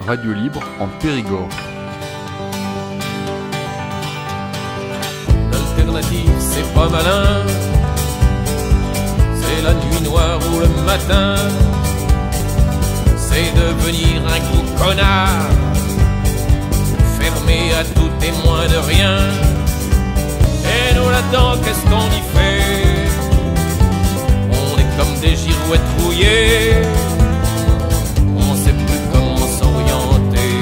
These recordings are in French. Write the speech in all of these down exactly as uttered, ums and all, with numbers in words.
radio libre en Périgord. L'alternative, c'est pas malin. C'est la nuit noire ou le matin. C'est devenir un gros connard, fermé à tout témoin de rien. Et nous là-dedans, qu'est-ce qu'on y fait? On est comme des girouettes rouillées. On sait plus comment s'orienter.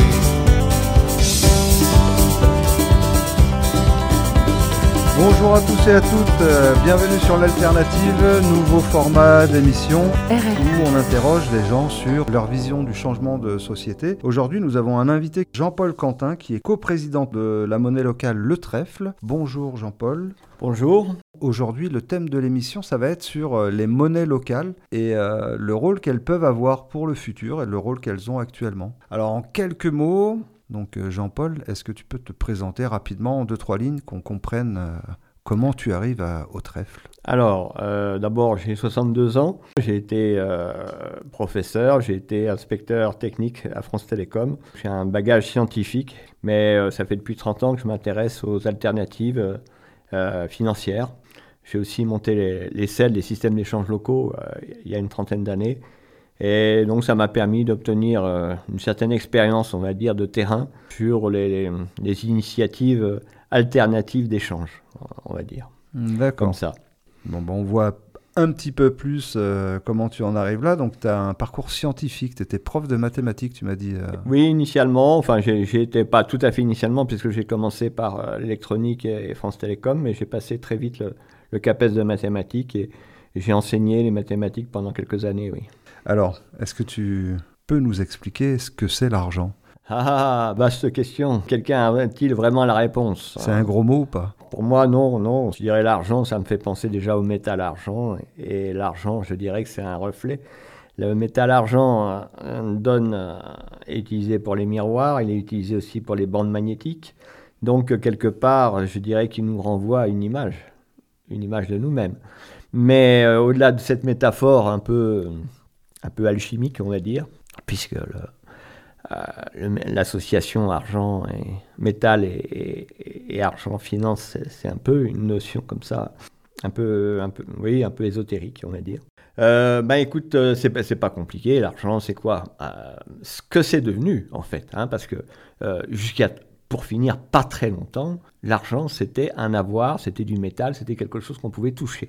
Bonjour à tous et à toutes, euh, bienvenue sur l'Alternative, nouveau format d'émission où on interroge les gens sur leur vision du changement de société. Aujourd'hui, nous avons un invité, Jean-Paul Quentin, qui est coprésident de la monnaie locale Le Trèfle. Bonjour Jean-Paul. Bonjour. Aujourd'hui, le thème de l'émission, ça va être sur les monnaies locales et euh, le rôle qu'elles peuvent avoir pour le futur et le rôle qu'elles ont actuellement. Alors, en quelques mots, donc Jean-Paul, est-ce que tu peux te présenter rapidement en deux, trois lignes, qu'on comprenne euh, comment tu arrives à, au Trèfle? Alors, euh, d'abord, j'ai soixante-deux ans. J'ai été euh, professeur, j'ai été inspecteur technique à France Télécom. J'ai un bagage scientifique, mais euh, ça fait depuis trente ans que je m'intéresse aux alternatives euh, financières. J'ai aussi monté les, les C E L, les systèmes d'échange locaux, euh, il y a une trentaine d'années. Et donc, ça m'a permis d'obtenir euh, une certaine expérience, on va dire, de terrain sur les, les, les initiatives alternatives d'échange, on va dire. D'accord. Comme ça. Bon, ben, on voit un petit peu plus euh, comment tu en arrives là. Donc, tu as un parcours scientifique. Tu étais prof de mathématiques, tu m'as dit. Euh... Oui, initialement. Enfin, j'ai, j'ai été pas tout à fait initialement, puisque j'ai commencé par euh, l'électronique et, et France Télécom, mais j'ai passé très vite le, le CAPES de mathématiques et, et j'ai enseigné les mathématiques pendant quelques années, oui. Alors, est-ce que tu peux nous expliquer ce que c'est l'argent? Ah, vaste question. Quelqu'un a-t-il vraiment la réponse? C'est un gros mot ou pas? Pour moi, non, non. Je dirais l'argent, ça me fait penser déjà au métal argent. Et l'argent, je dirais que c'est un reflet. Le métal argent euh, donne, euh, est utilisé pour les miroirs, il est utilisé aussi pour les bandes magnétiques. Donc, quelque part, je dirais qu'il nous renvoie à une image, une image de nous-mêmes. Mais euh, au-delà de cette métaphore un peu... un peu alchimique, on va dire, puisque le, euh, le, l'association argent et métal et, et, et argent finance, c'est, c'est un peu une notion comme ça, un peu, un peu, oui, un peu ésotérique, on va dire. Euh, bah écoute, euh, c'est, pas, c'est pas compliqué. L'argent, c'est quoi? euh, Ce que c'est devenu, en fait, hein, parce que euh, jusqu'à, pour finir, pas très longtemps, l'argent, c'était un avoir, c'était du métal, c'était quelque chose qu'on pouvait toucher.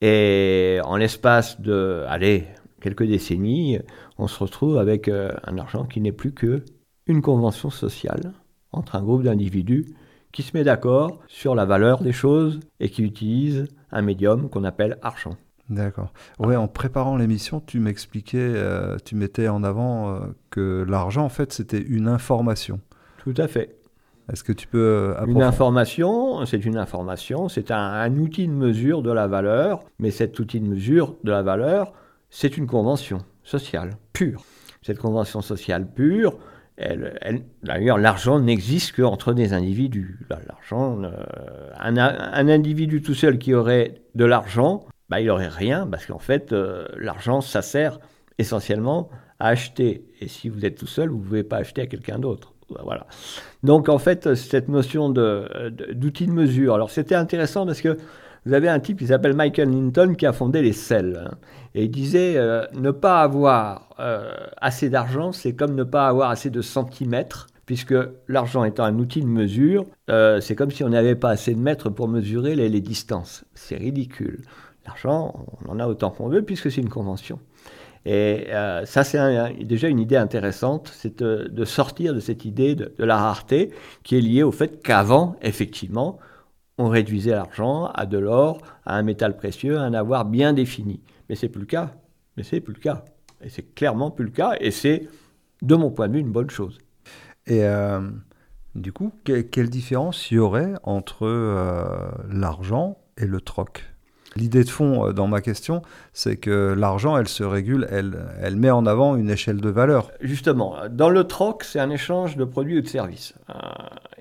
Et en l'espace de, allez, quelques décennies, on se retrouve avec euh, un argent qui n'est plus qu'une convention sociale entre un groupe d'individus qui se met d'accord sur la valeur des choses et qui utilise un médium qu'on appelle argent. D'accord. Ouais, en préparant l'émission, tu m'expliquais, euh, tu mettais en avant euh, que l'argent, en fait, c'était une information. Tout à fait. Est-ce que tu peux euh, approfondir? Une information, c'est une information, c'est un, un outil de mesure de la valeur, mais cet outil de mesure de la valeur, c'est une convention sociale pure. Cette convention sociale pure, elle, elle, d'ailleurs, l'argent n'existe qu'entre des individus. L'argent, euh, un, un individu tout seul qui aurait de l'argent, bah, il n'aurait rien, parce qu'en fait, euh, l'argent, ça sert essentiellement à acheter. Et si vous êtes tout seul, vous ne pouvez pas acheter à quelqu'un d'autre. Voilà. Donc, en fait, cette notion de, de, d'outil de mesure, alors c'était intéressant parce que vous avez un type qui s'appelle Michael Hinton qui a fondé les C E L. Hein, et il disait euh, ne pas avoir euh, assez d'argent, c'est comme ne pas avoir assez de centimètres, puisque l'argent étant un outil de mesure, euh, c'est comme si on n'avait pas assez de mètres pour mesurer les, les distances. C'est ridicule. L'argent, on en a autant qu'on veut puisque c'est une convention. Et euh, ça, c'est un, déjà une idée intéressante, c'est de, de sortir de cette idée de, de la rareté qui est liée au fait qu'avant, effectivement, on réduisait l'argent à de l'or, à un métal précieux, à un avoir bien défini. Mais c'est plus le cas. Mais c'est plus le cas. Et c'est clairement plus le cas. Et c'est, de mon point de vue, une bonne chose. Et euh, du coup, que, quelle différence il y aurait entre euh, l'argent et le troc? L'idée de fond dans ma question, c'est que l'argent, elle se régule, elle, elle met en avant une échelle de valeur. Justement, dans le troc, c'est un échange de produits ou de services. Euh,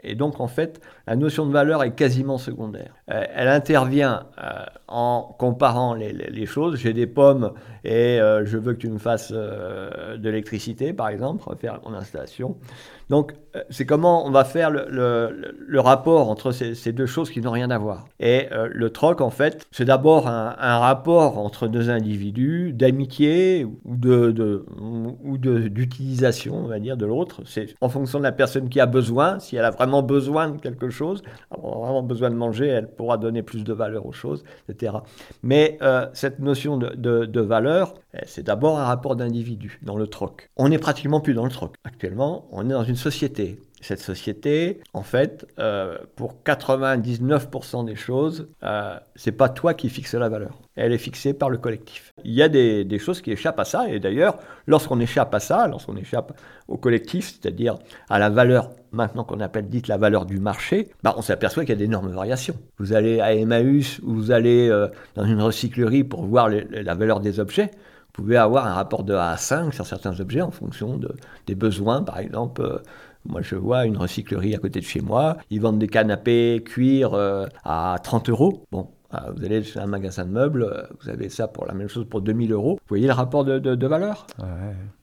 Et donc, en fait, la notion de valeur est quasiment secondaire. Euh, elle intervient euh, en comparant les, les, les choses. J'ai des pommes et euh, je veux que tu me fasses euh, de l'électricité, par exemple, refaire mon installation. Donc, euh, c'est comment on va faire le, le, le rapport entre ces, ces deux choses qui n'ont rien à voir. Et euh, le troc, en fait, c'est d'abord un, un rapport entre deux individus, d'amitié ou, de, de, ou de, d'utilisation, on va dire, de l'autre. C'est en fonction de la personne qui a besoin. Si elle a vraiment besoin de quelque chose, elle a vraiment besoin de manger, elle pourra donner plus de valeur aux choses, et cetera. Mais euh, cette notion de, de, de valeur, c'est d'abord un rapport d'individu dans le troc. On n'est pratiquement plus dans le troc. Actuellement, on est dans une société. Cette société, en fait, euh, pour quatre-vingt-dix-neuf pour cent des choses, euh, c'est pas toi qui fixes la valeur. Elle est fixée par le collectif. Il y a des, des choses qui échappent à ça, et d'ailleurs, lorsqu'on échappe à ça, lorsqu'on échappe au collectif, c'est-à-dire à la valeur, maintenant qu'on appelle dite la valeur du marché, bah on s'aperçoit qu'il y a d'énormes variations. Vous allez à Emmaüs ou vous allez euh, dans une recyclerie pour voir les, la valeur des objets. Vous pouvez avoir un rapport de un à cinq sur certains objets en fonction de, des besoins. Par exemple, euh, moi je vois une recyclerie à côté de chez moi, ils vendent des canapés cuir euh, à trente euros. Bon, euh, vous allez chez un magasin de meubles, euh, vous avez ça pour la même chose pour deux mille euros. Vous voyez le rapport de, de, de valeur ? Ouais. Pourquoi ?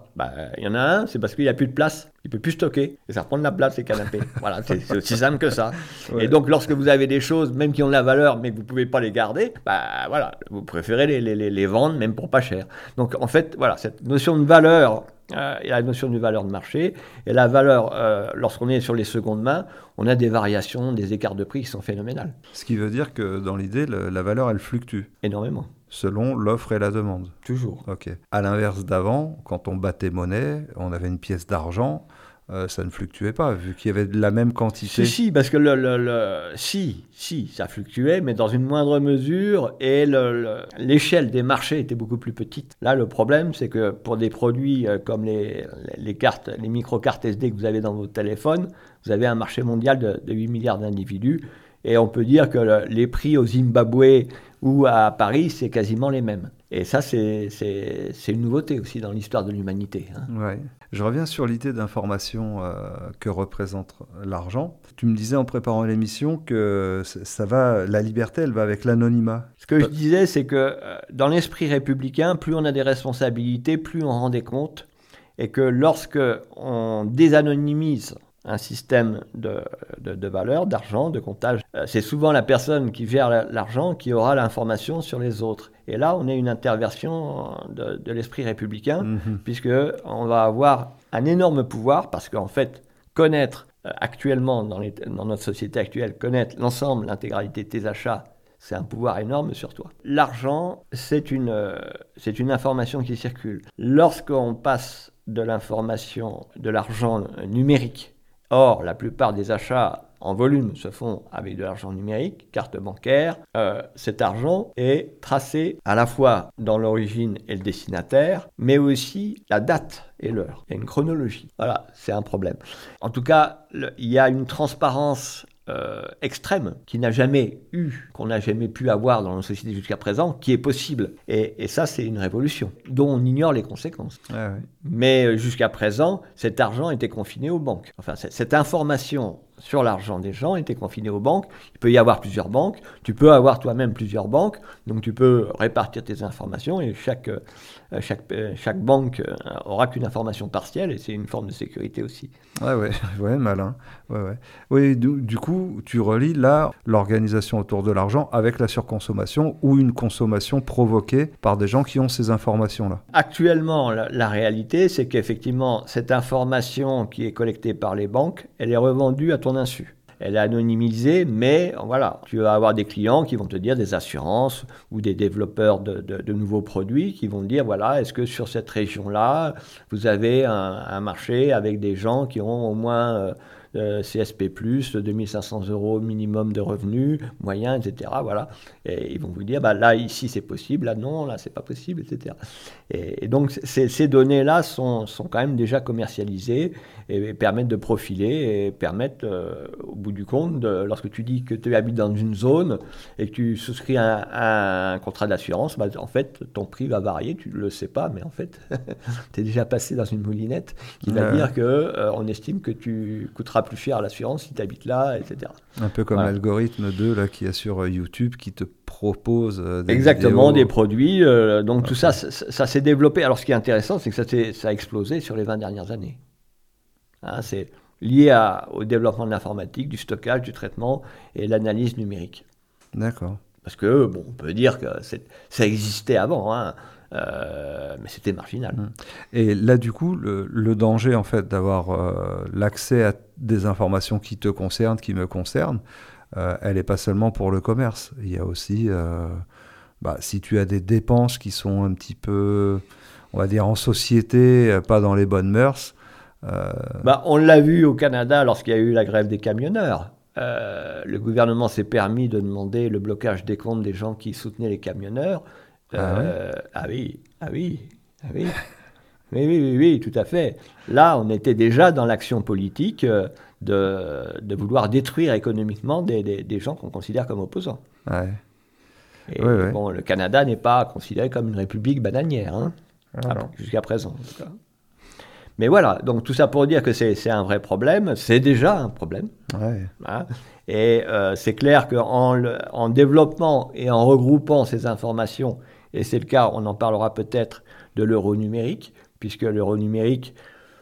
Bah, il y en a un, c'est parce qu'il n'y a plus de place. Il ne peut plus stocker. Et ça reprend de la place, les canapés. Voilà, c'est, c'est aussi simple que ça. Ouais. Et donc, lorsque vous avez des choses, même qui ont de la valeur, mais que vous ne pouvez pas les garder, bah voilà, vous préférez les, les, les vendre, même pour pas cher. Donc, en fait, voilà, cette notion de valeur, euh, et la notion de valeur de marché, et la valeur, euh, lorsqu'on est sur les secondes mains, on a des variations, des écarts de prix qui sont phénoménales. Ce qui veut dire que, dans l'idée, le, la valeur, elle fluctue. Énormément. Selon l'offre et la demande. Toujours. Ok. À l'inverse d'avant, quand on battait monnaie, on avait une pièce d'argent, euh, ça ne fluctuait pas, vu qu'il y avait de la même quantité. Si, si, parce que le, le, le, si, si, ça fluctuait, mais dans une moindre mesure, et le, le, l'échelle des marchés était beaucoup plus petite. Là, le problème, c'est que pour des produits comme les, les cartes, les micro-cartes S D que vous avez dans votre téléphone, vous avez un marché mondial de, de huit milliards d'individus, et on peut dire que le, les prix au Zimbabwe ou à Paris, c'est quasiment les mêmes. Et ça, c'est, c'est, c'est une nouveauté aussi dans l'histoire de l'humanité. Hein. Ouais. Je reviens sur l'idée d'information euh, que représente l'argent. Tu me disais en préparant l'émission que ça va, la liberté, elle va avec l'anonymat. Ce que je disais, c'est que euh, dans l'esprit républicain, plus on a des responsabilités, plus on rend des comptes. Et que lorsque on désanonymise un système de, de, de valeur, d'argent, de comptage. Euh, c'est souvent la personne qui gère la, l'argent qui aura l'information sur les autres. Et là, on a une interversion de, de l'esprit républicain, mmh. puisqu'on va avoir un énorme pouvoir, parce qu'en fait, connaître euh, actuellement, dans, les, dans notre société actuelle, connaître l'ensemble, l'intégralité de tes achats, c'est un pouvoir énorme sur toi. L'argent, c'est une, euh, c'est une information qui circule. Lorsqu'on passe de l'information, de l'argent numérique, or, la plupart des achats en volume se font avec de l'argent numérique, carte bancaire. Euh, cet argent est tracé à la fois dans l'origine et le destinataire, mais aussi la date et l'heure. Il y a une chronologie. Voilà, c'est un problème. En tout cas, le, il y a une transparence Euh, extrême, qui n'a jamais eu, qu'on n'a jamais pu avoir dans nos sociétés jusqu'à présent, qui est possible. Et, et ça, c'est une révolution, dont on ignore les conséquences. Ah oui. Mais jusqu'à présent, cet argent était confiné aux banques. Enfin, cette information sur l'argent des gens était confinée aux banques. Il peut y avoir plusieurs banques. Tu peux avoir toi-même plusieurs banques. Donc, tu peux répartir tes informations et chaque, euh, chaque, euh, chaque banque euh, aura qu'une information partielle et c'est une forme de sécurité aussi. Ouais, ouais, ouais, malin. Ouais, ouais. Oui, du, du coup, tu relis là l'organisation autour de l'argent avec la surconsommation ou une consommation provoquée par des gens qui ont ces informations-là. Actuellement, la, la réalité, c'est qu'effectivement, cette information qui est collectée par les banques, elle est revendue à ton insu. Elle est anonymisée, mais voilà, tu vas avoir des clients qui vont te dire, des assurances ou des développeurs de, de, de nouveaux produits qui vont te dire, voilà, est-ce que sur cette région-là, vous avez un, un marché avec des gens qui ont au moins euh, euh, C S P plus, deux mille cinq cents euros minimum de revenus, moyen, et cetera. Voilà. Et ils vont vous dire, bah, là, ici, c'est possible, là, non, là, c'est pas possible, et cetera. Et, et donc, ces, ces données-là sont, sont quand même déjà commercialisées et permettent de profiler et permettent, euh, au bout du compte, de, lorsque tu dis que tu habites dans une zone et que tu souscris un, un, un contrat d'assurance, bah, en fait, ton prix va varier, tu ne le sais pas, mais en fait, tu es déjà passé dans une moulinette qui va euh... dire qu'on euh, estime que tu coûteras plus cher l'assurance si tu habites là, et cetera. Un peu comme voilà. l'algorithme deux là, qui est sur YouTube qui te propose euh, des Exactement, vidéos. des produits. Euh, donc okay. tout ça, ça, ça s'est développé. Alors ce qui est intéressant, c'est que ça, ça a explosé sur les vingt dernières années. Hein, c'est lié à, au développement de l'informatique, du stockage, du traitement et l'analyse numérique. D'accord. Parce que, bon, on peut dire que c'est, ça existait avant, hein, euh, mais c'était marginal. Et là, du coup, le, le danger, en fait, d'avoir euh, l'accès à des informations qui te concernent, qui me concernent, euh, elle n'est pas seulement pour le commerce. Il y a aussi, euh, bah, si tu as des dépenses qui sont un petit peu, on va dire, en société, pas dans les bonnes mœurs. Euh... Bah, on l'a vu au Canada lorsqu'il y a eu la grève des camionneurs. Euh, le gouvernement s'est permis de demander le blocage des comptes des gens qui soutenaient les camionneurs. Euh, ah, oui. ah oui, ah oui, ah oui. oui, oui, oui, oui, tout à fait. Là, on était déjà dans l'action politique euh, de, de vouloir détruire économiquement des, des, des gens qu'on considère comme opposants. Ouais. Et ouais, ouais. bon, le Canada n'est pas considéré comme une république bananière, hein, ah, jusqu'à présent. En tout cas. Mais voilà, donc tout ça pour dire que c'est, c'est un vrai problème, c'est déjà un problème. Ouais. Hein, et euh, c'est clair qu'en en développant et en regroupant ces informations, et c'est le cas, on en parlera peut-être, de l'euro numérique, puisque l'euro numérique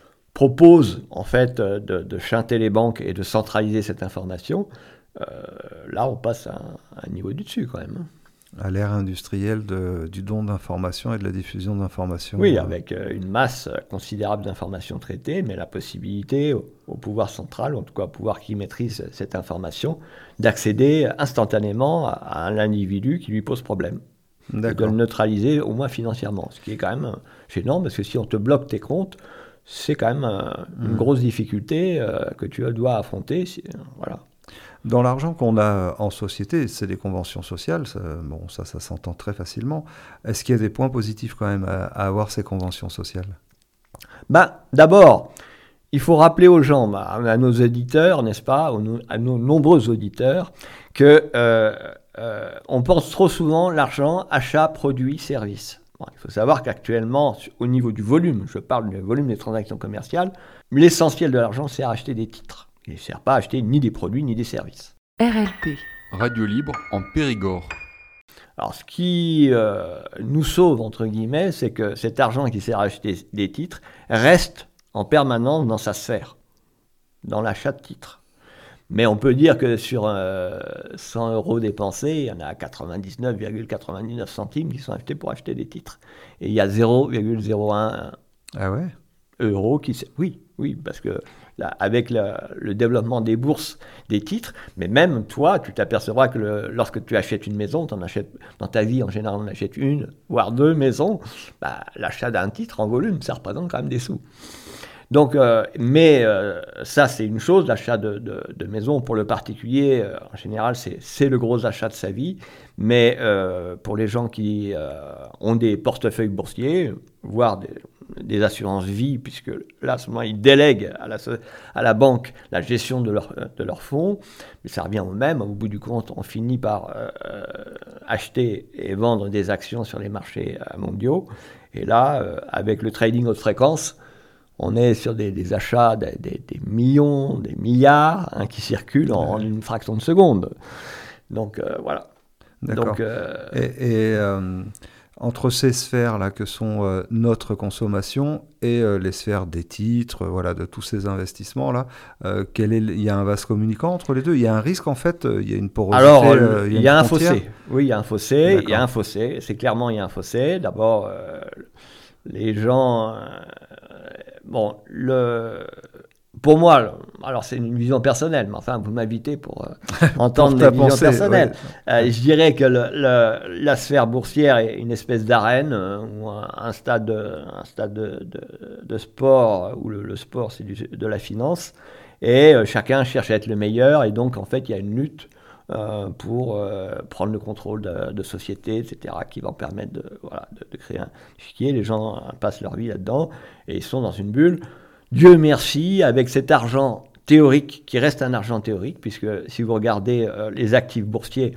propose en fait de, de chanter les banques et de centraliser cette information, euh, là on passe à un, à un niveau du dessus quand même. À l'ère industrielle de, du don d'informations et de la diffusion d'informations. Oui, avec euh, une masse considérable d'informations traitées, mais la possibilité au, au pouvoir central, en tout cas au pouvoir qui maîtrise cette information, d'accéder instantanément à, à l'individu qui lui pose problème. D'accord. Et de le neutraliser au moins financièrement, ce qui est quand même gênant, parce que si on te bloque tes comptes, c'est quand même euh, une mmh. grosse difficulté euh, que tu dois affronter. Si, euh, voilà. Dans l'argent qu'on a en société, c'est des conventions sociales, ça, bon, ça, ça s'entend très facilement. Est-ce qu'il y a des points positifs quand même à, à avoir ces conventions sociales ? Ben, d'abord, il faut rappeler aux gens, à nos auditeurs, n'est-ce pas, à nos nombreux auditeurs, que euh, euh, on pense trop souvent l'argent, achat, produit, service. Bon, il faut savoir qu'actuellement, au niveau du volume, je parle du volume des transactions commerciales, l'essentiel de l'argent, c'est à acheter des titres. Il ne sert pas à acheter ni des produits ni des services. R L P. Radio libre en Périgord. Alors, ce qui euh, nous sauve, entre guillemets, c'est que cet argent qui sert à acheter des titres reste en permanence dans sa sphère, dans l'achat de titres. Mais on peut dire que sur euh, cent euros dépensés, il y en a quatre-vingt-dix-neuf virgule quatre-vingt-dix-neuf centimes qui sont achetés pour acheter des titres. Et il y a zéro virgule zéro un ah ouais euros qui... Oui, oui, parce que là, avec le, le développement des bourses, des titres, mais même toi, tu t'apercevras que le, lorsque tu achètes une maison, tu en achètes, dans ta vie, en général, on achète une, voire deux maisons, bah, l'achat d'un titre en volume, ça représente quand même des sous. Donc, euh, mais euh, ça, c'est une chose, l'achat de, de, de maison pour le particulier, euh, en général, c'est, c'est le gros achat de sa vie. Mais euh, pour les gens qui euh, ont des portefeuilles boursiers, voire des, des assurances vie, puisque là, à ce moment, ils délèguent à la, à la banque la gestion de, leur, de leurs fonds, mais ça revient au même. Au bout du compte, on finit par euh, acheter et vendre des actions sur les marchés mondiaux. Et là, euh, avec le trading haute fréquence, on est sur des, des achats, des, des, des millions, des milliards hein, qui circulent en, en une fraction de seconde. Donc, euh, voilà. D'accord. Donc, euh... Et, et euh, entre ces sphères-là que sont euh, notre consommation et euh, les sphères des titres, voilà, de tous ces investissements-là, euh, quel est le... il y a un vase communicant entre les deux ? Il y a un risque, en fait, il y a une porosité. Alors, euh, il y a, il y a un fossé. Oui, il y a un fossé. D'accord. Il y a un fossé. C'est clairement, il y a un fossé. D'abord, euh, les gens... Euh, Bon, le... pour moi, alors c'est une vision personnelle, mais enfin, vous m'invitez pour euh, entendre mes visions personnelles. Ouais. Euh, je dirais que le, le, la sphère boursière est une espèce d'arène euh, ou un, un stade, de, un stade de, de, de sport où le, le sport, c'est du, de la finance. Et euh, chacun cherche à être le meilleur. Et donc, en fait, il y a une lutte euh, pour euh, prendre le contrôle de, de sociétés, et cetera, qui vont permettre de, voilà, de, de créer un chiquier. Les gens euh, passent leur vie là-dedans et ils sont dans une bulle. Dieu merci, avec cet argent théorique, qui reste un argent théorique, puisque si vous regardez euh, les actifs boursiers,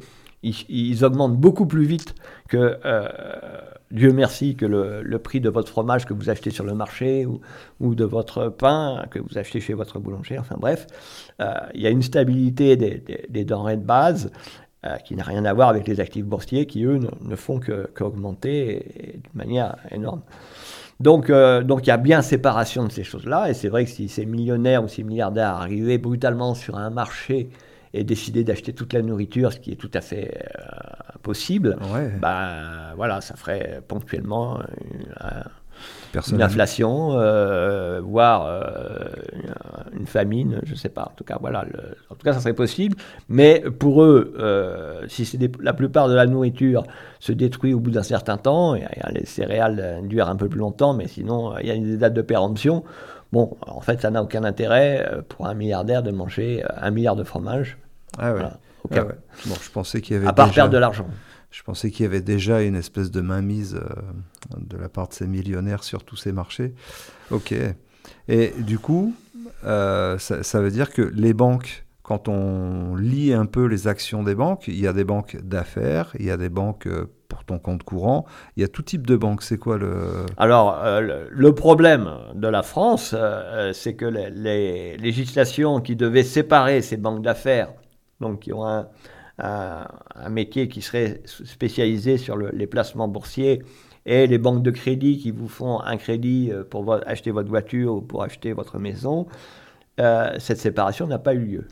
ils, ils augmentent beaucoup plus vite que, euh, Dieu merci, que le, le prix de votre fromage que vous achetez sur le marché ou, ou de votre pain que vous achetez chez votre boulanger. Enfin bref, euh, il y a une stabilité des, des, des denrées de base euh, qui n'a rien à voir avec les actifs boursiers qui, eux, ne, ne font que, qu'augmenter et, et de manière énorme. Donc, euh, donc il y a bien séparation de ces choses-là. Et c'est vrai que si ces millionnaires ou ces milliardaires arrivaient brutalement sur un marché et décidaient d'acheter toute la nourriture, ce qui est tout à fait euh, possible, ouais. ben, voilà, ça ferait ponctuellement une, une inflation, euh, voire euh, une famine, je ne sais pas. En tout cas, voilà, le, en tout cas, ça serait possible. Mais pour eux, euh, si c'est des, la plupart de la nourriture se détruit au bout d'un certain temps, et, et les céréales durent un peu plus longtemps, mais sinon, il y a des dates de péremption. Bon, en fait, ça n'a aucun intérêt pour un milliardaire de manger un milliard de fromages. Ah ouais. Voilà, okay. ah ouais. Bon, je pensais qu'il y avait à part déjà... perdre de l'argent. Je pensais qu'il y avait déjà une espèce de mainmise euh, de la part de ces millionnaires sur tous ces marchés. Ok. Et du coup, euh, ça, ça veut dire que les banques, quand on lit un peu les actions des banques, il y a des banques d'affaires, il y a des banques euh, pour ton compte courant, il y a tout type de banques. C'est quoi le... Alors, euh, le, le problème de la France, euh, c'est que les, les législations qui devaient séparer ces banques d'affaires, donc qui ont un, un, un métier qui serait spécialisé sur le, les placements boursiers, et les banques de crédit qui vous font un crédit pour vo- acheter votre voiture ou pour acheter votre maison, euh, cette séparation n'a pas eu lieu.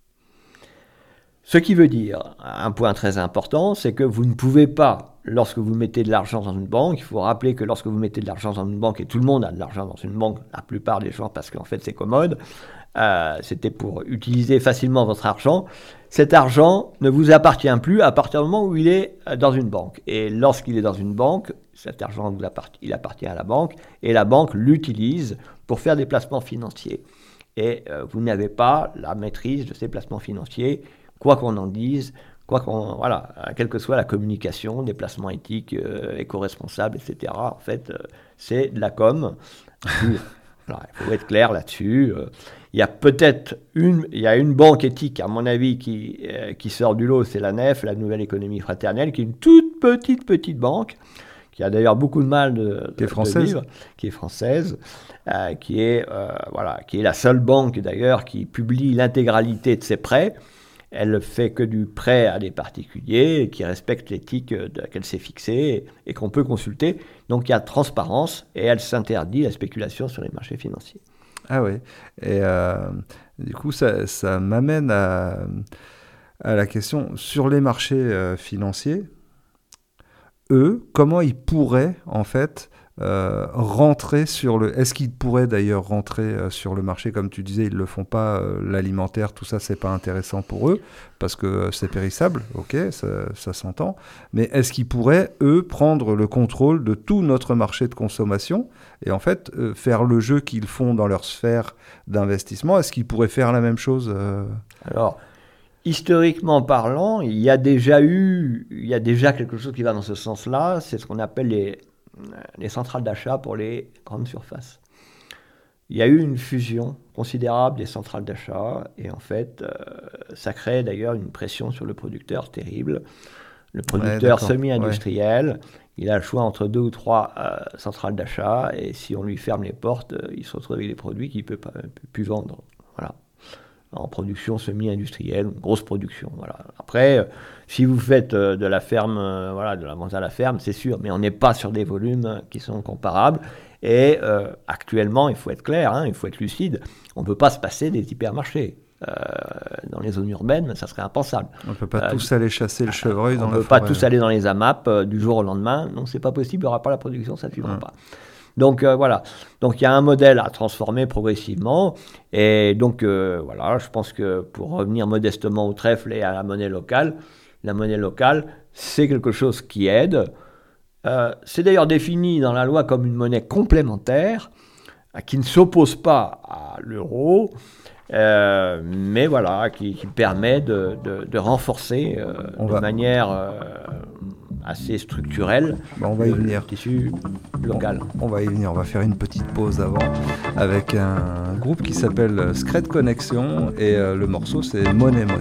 Ce qui veut dire, un point très important, c'est que vous ne pouvez pas, lorsque vous mettez de l'argent dans une banque, il faut rappeler que lorsque vous mettez de l'argent dans une banque, et tout le monde a de l'argent dans une banque, la plupart des gens, parce qu'en fait c'est commode, euh, c'était pour utiliser facilement votre argent, cet argent ne vous appartient plus à partir du moment où il est dans une banque. Et lorsqu'il est dans une banque, cet argent vous appartient, il appartient à la banque, et la banque l'utilise pour faire des placements financiers. Et euh, vous n'avez pas la maîtrise de ces placements financiers, quoi qu'on en dise, quoi qu'on, voilà, quelle que soit la communication, des placements éthiques, euh, éco-responsables, et cetera. En fait, euh, c'est de la com. Voilà, il faut être clair là-dessus. Euh, il y a peut-être une, il y a une banque éthique, à mon avis, qui, euh, qui sort du lot, c'est la N E F, la Nouvelle Économie Fraternelle, qui est une toute petite, petite banque, qui a d'ailleurs beaucoup de mal de, qui est de, française. de vivre, qui est française, euh, qui est, euh, voilà, qui est la seule banque, d'ailleurs, qui publie l'intégralité de ses prêts. Elle ne fait que du prêt à des particuliers qui respectent l'éthique qu'elle s'est fixée et, et qu'on peut consulter. Donc il y a transparence et elle s'interdit la spéculation sur les marchés financiers. Ah oui. Et euh, du coup, ça, ça m'amène à, à la question sur les marchés euh, financiers. Eux, comment ils pourraient en fait Euh, rentrer sur le... Est-ce qu'ils pourraient d'ailleurs rentrer euh, sur le marché, comme tu disais, ils ne le font pas, euh, l'alimentaire, tout ça, c'est pas intéressant pour eux, parce que euh, c'est périssable, ok, ça, ça s'entend, mais est-ce qu'ils pourraient, eux, prendre le contrôle de tout notre marché de consommation, et en fait, euh, faire le jeu qu'ils font dans leur sphère d'investissement? Est-ce qu'ils pourraient faire la même chose euh... Alors, historiquement parlant, il y a déjà eu, il y a déjà quelque chose qui va dans ce sens-là, c'est ce qu'on appelle les... les centrales d'achat pour les grandes surfaces. Il y a eu une fusion considérable des centrales d'achat et en fait, euh, ça crée d'ailleurs une pression sur le producteur terrible. Le producteur ouais, semi-industriel, ouais. il a le choix entre deux ou trois euh, centrales d'achat et si on lui ferme les portes, euh, il se retrouve avec des produits qu'il ne peut, pas, peut plus vendre. Voilà. En production semi-industrielle, une grosse production. Voilà. Après, euh, si vous faites euh, de la ferme, euh, voilà, de la vente à la ferme, c'est sûr, mais on n'est pas sur des volumes qui sont comparables. Et euh, actuellement, il faut être clair, hein, il faut être lucide, on ne peut pas se passer des hypermarchés. Euh, dans les zones urbaines, ça serait impensable. On ne peut pas euh, tous euh, aller chasser le chevreuil dans la forêt. On ne peut pas tous aller dans les A M A P euh, du jour au lendemain. Non, c'est pas possible, il n'y aura pas la production, ça ne suivra hum. pas. Donc euh, voilà, donc il y a un modèle à transformer progressivement et donc euh, voilà, je pense que pour revenir modestement au trèfle et à la monnaie locale, la monnaie locale c'est quelque chose qui aide, euh, c'est d'ailleurs défini dans la loi comme une monnaie complémentaire euh, qui ne s'oppose pas à l'euro, euh, mais voilà, qui, qui permet de, de, de renforcer euh, de va... manière... Euh, assez structurel, bah on va y venir. Le tissu local. On, on va y venir, on va faire une petite pause avant avec un groupe qui s'appelle Scred Connection et euh, le morceau c'est Monnaie Monnaie.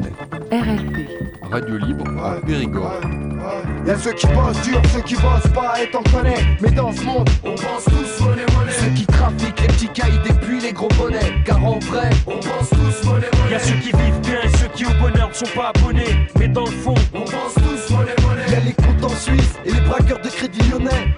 R L P. Radio libre en Périgord. Y'a ceux qui bossent dur, ceux qui bossent pas, et t'en connais. Mais dans ce monde, on pense tous monnaie, monnaie. Ceux qui trafiquent les petits cailles depuis les gros bonnets. Car en vrai, on pense tous monnaie, monnaie. Y'a ceux qui vivent bien et ceux qui au bonheur ne sont pas abonnés. Mais dans le fond, on pense tous monnaie, monnaie. Y'a les comptes en Suisse et les braqueurs de crédit lyonnais.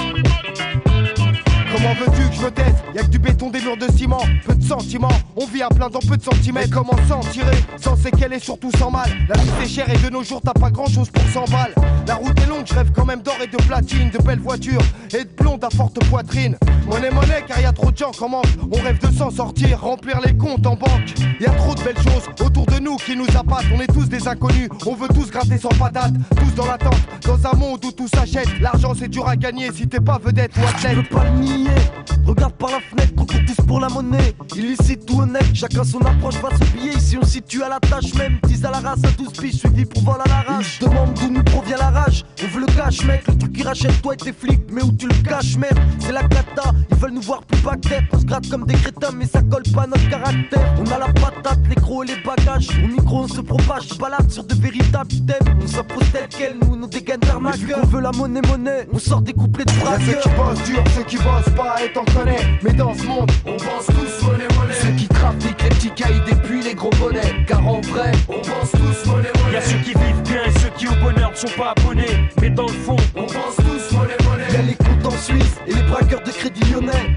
Comment veux-tu que je me taise? Y'a que du béton, des murs de ciment, peu de sentiments. On vit à plein dans peu de centimètres. Mais comment s'en tirer sans séquelles et surtout sans mal? La vie c'est cher et de nos jours t'as pas grand chose pour cent balles. La route est longue, je rêve quand même d'or et de platine, de belles voitures et de blondes à forte poitrine. Monnaie monnaie car y'a trop de gens qui en manquent. On rêve de s'en sortir, remplir les comptes en banque. Y'a trop de belles choses autour de nous qui nous appâtent. On est tous des inconnus, on veut tous gratter sans patate. Tous dans l'attente, dans un monde où tout s'achète. L'argent c'est dur à gagner si t'es pas vedette ou athlète. Je veux pas le nier. Regarde par la fenêtre, on court tous pour la monnaie. Illicite ou honnête, chacun son approche face au billet. Ici on situe à la tâche même, dix à la race, à douze piges, suivi pour vol à l'arrache. Ils demandent d'où nous provient la rage, on veut le cash mec. Le truc qui rachète toi et tes flics, mais où tu le caches merde. C'est la cata, ils veulent nous voir plus bas que tête. On se gratte comme des crétins mais ça colle pas à notre caractère. On a la patate, les crocs et les bagages. Au micro on se propage, je balade sur de véritables thèmes. On s'impose tel quel, nous nos dégaines d'arnaqueurs. On veut la monnaie monnaie, on sort des couplets de braqueurs. Y'a ceux qui bossent dur, ceux qui bossent pas, et t'en connais. Mais dans ce monde, on pense tous monnaie, monnaie. Ceux qui trafiquent les petits cailles depuis les gros bonnets. Car en vrai, on pense tous monnaie, monnaie. Y'a ceux qui vivent bien et ceux qui au bonheur ne sont pas abonnés. Mais dans le fond, on pense tous monnaie, monnaie. Y'a les comptes en Suisse et les braqueurs de crédit lyonnais.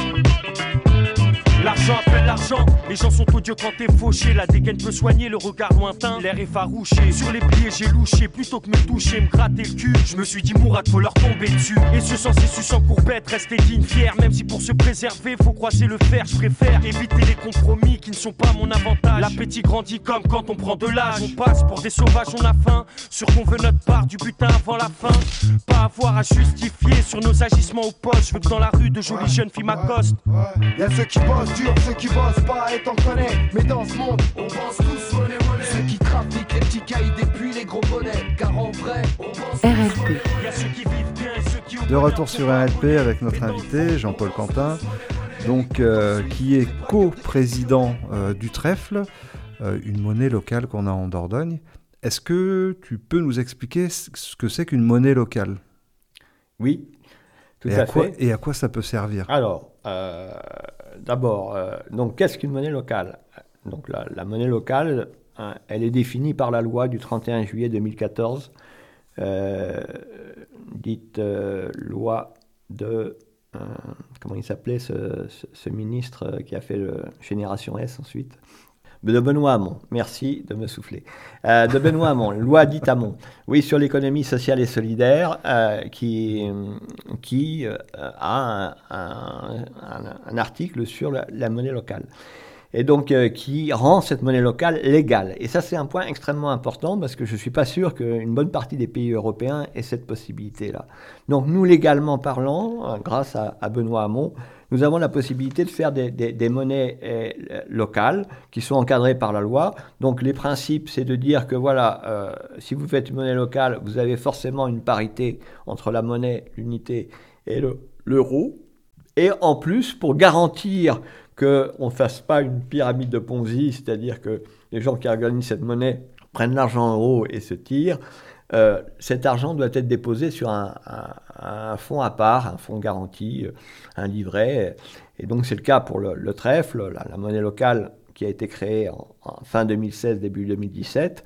l'argent appelle l'argent, les gens sont odieux quand t'es fauché. La dégaine peut soigner le regard lointain, l'air effarouché. Sur les pliés j'ai louché, plutôt que me toucher, me gratter le cul. Je me suis dit Mourad faut leur tomber dessus. Et ce sans ses sans courbette, rester digne, fier. Même si pour se préserver faut croiser le fer. Je préfère éviter les compromis qui ne sont pas mon avantage. L'appétit grandit comme quand on prend de l'âge. On passe pour des sauvages, on a faim. Sûr qu'on veut notre part du butin avant la fin. Pas avoir à justifier sur nos agissements au poste. Je veux que dans la rue de jolies jeunes filles m'accostent. Y'a ceux qui bossent dur, ceux qui bossent pas et t'en connais. Mais dans ce monde, on pense tous monnaie, monnaie. Ceux qui trafiquent les petits cailles depuis les gros bonnets. Car en vrai, on pense tous R L P. Y'a ceux qui vivent bien et ceux qui ont De retour sur R L P avec notre invité Jean-Paul Quentin, donc, euh, qui est co-président euh, du Trèfle, euh, une monnaie locale qu'on a en Dordogne. Est-ce que tu peux nous expliquer ce que c'est qu'une monnaie locale ? Oui, tout et à, à quoi, fait. Et à quoi ça peut servir ? Alors, euh, d'abord, euh, donc, qu'est-ce qu'une monnaie locale ? Donc, la, la monnaie locale, hein, elle est définie par la loi du trente et un juillet deux mille quatorze, euh, dite euh, loi de... Euh, comment il s'appelait ce, ce, ce ministre qui a fait le Génération S ensuite ? De Benoît Hamon, merci de me souffler. Euh, de Benoît Hamon, loi dite Hamon. Oui, sur l'économie sociale et solidaire, euh, qui, qui euh, a un, un, un, un article sur la, la monnaie locale. Et donc, euh, qui rend cette monnaie locale légale. Et ça, c'est un point extrêmement important parce que je ne suis pas sûr qu'une bonne partie des pays européens aient cette possibilité-là. Donc, nous, légalement parlant, euh, grâce à, à Benoît Hamon, nous avons la possibilité de faire des, des, des monnaies euh, locales qui sont encadrées par la loi. Donc, les principes, c'est de dire que, voilà, euh, si vous faites une monnaie locale, vous avez forcément une parité entre la monnaie, l'unité et le, l'euro. Et en plus, pour garantir qu'on ne fasse pas une pyramide de Ponzi, c'est-à-dire que les gens qui organisent cette monnaie prennent l'argent en euros et se tirent, euh, cet argent doit être déposé sur un, un, un fonds à part, un fonds garanti, un livret. Et donc c'est le cas pour le, le trèfle, la, la monnaie locale qui a été créée en, en fin deux mille seize, début deux mille dix-sept,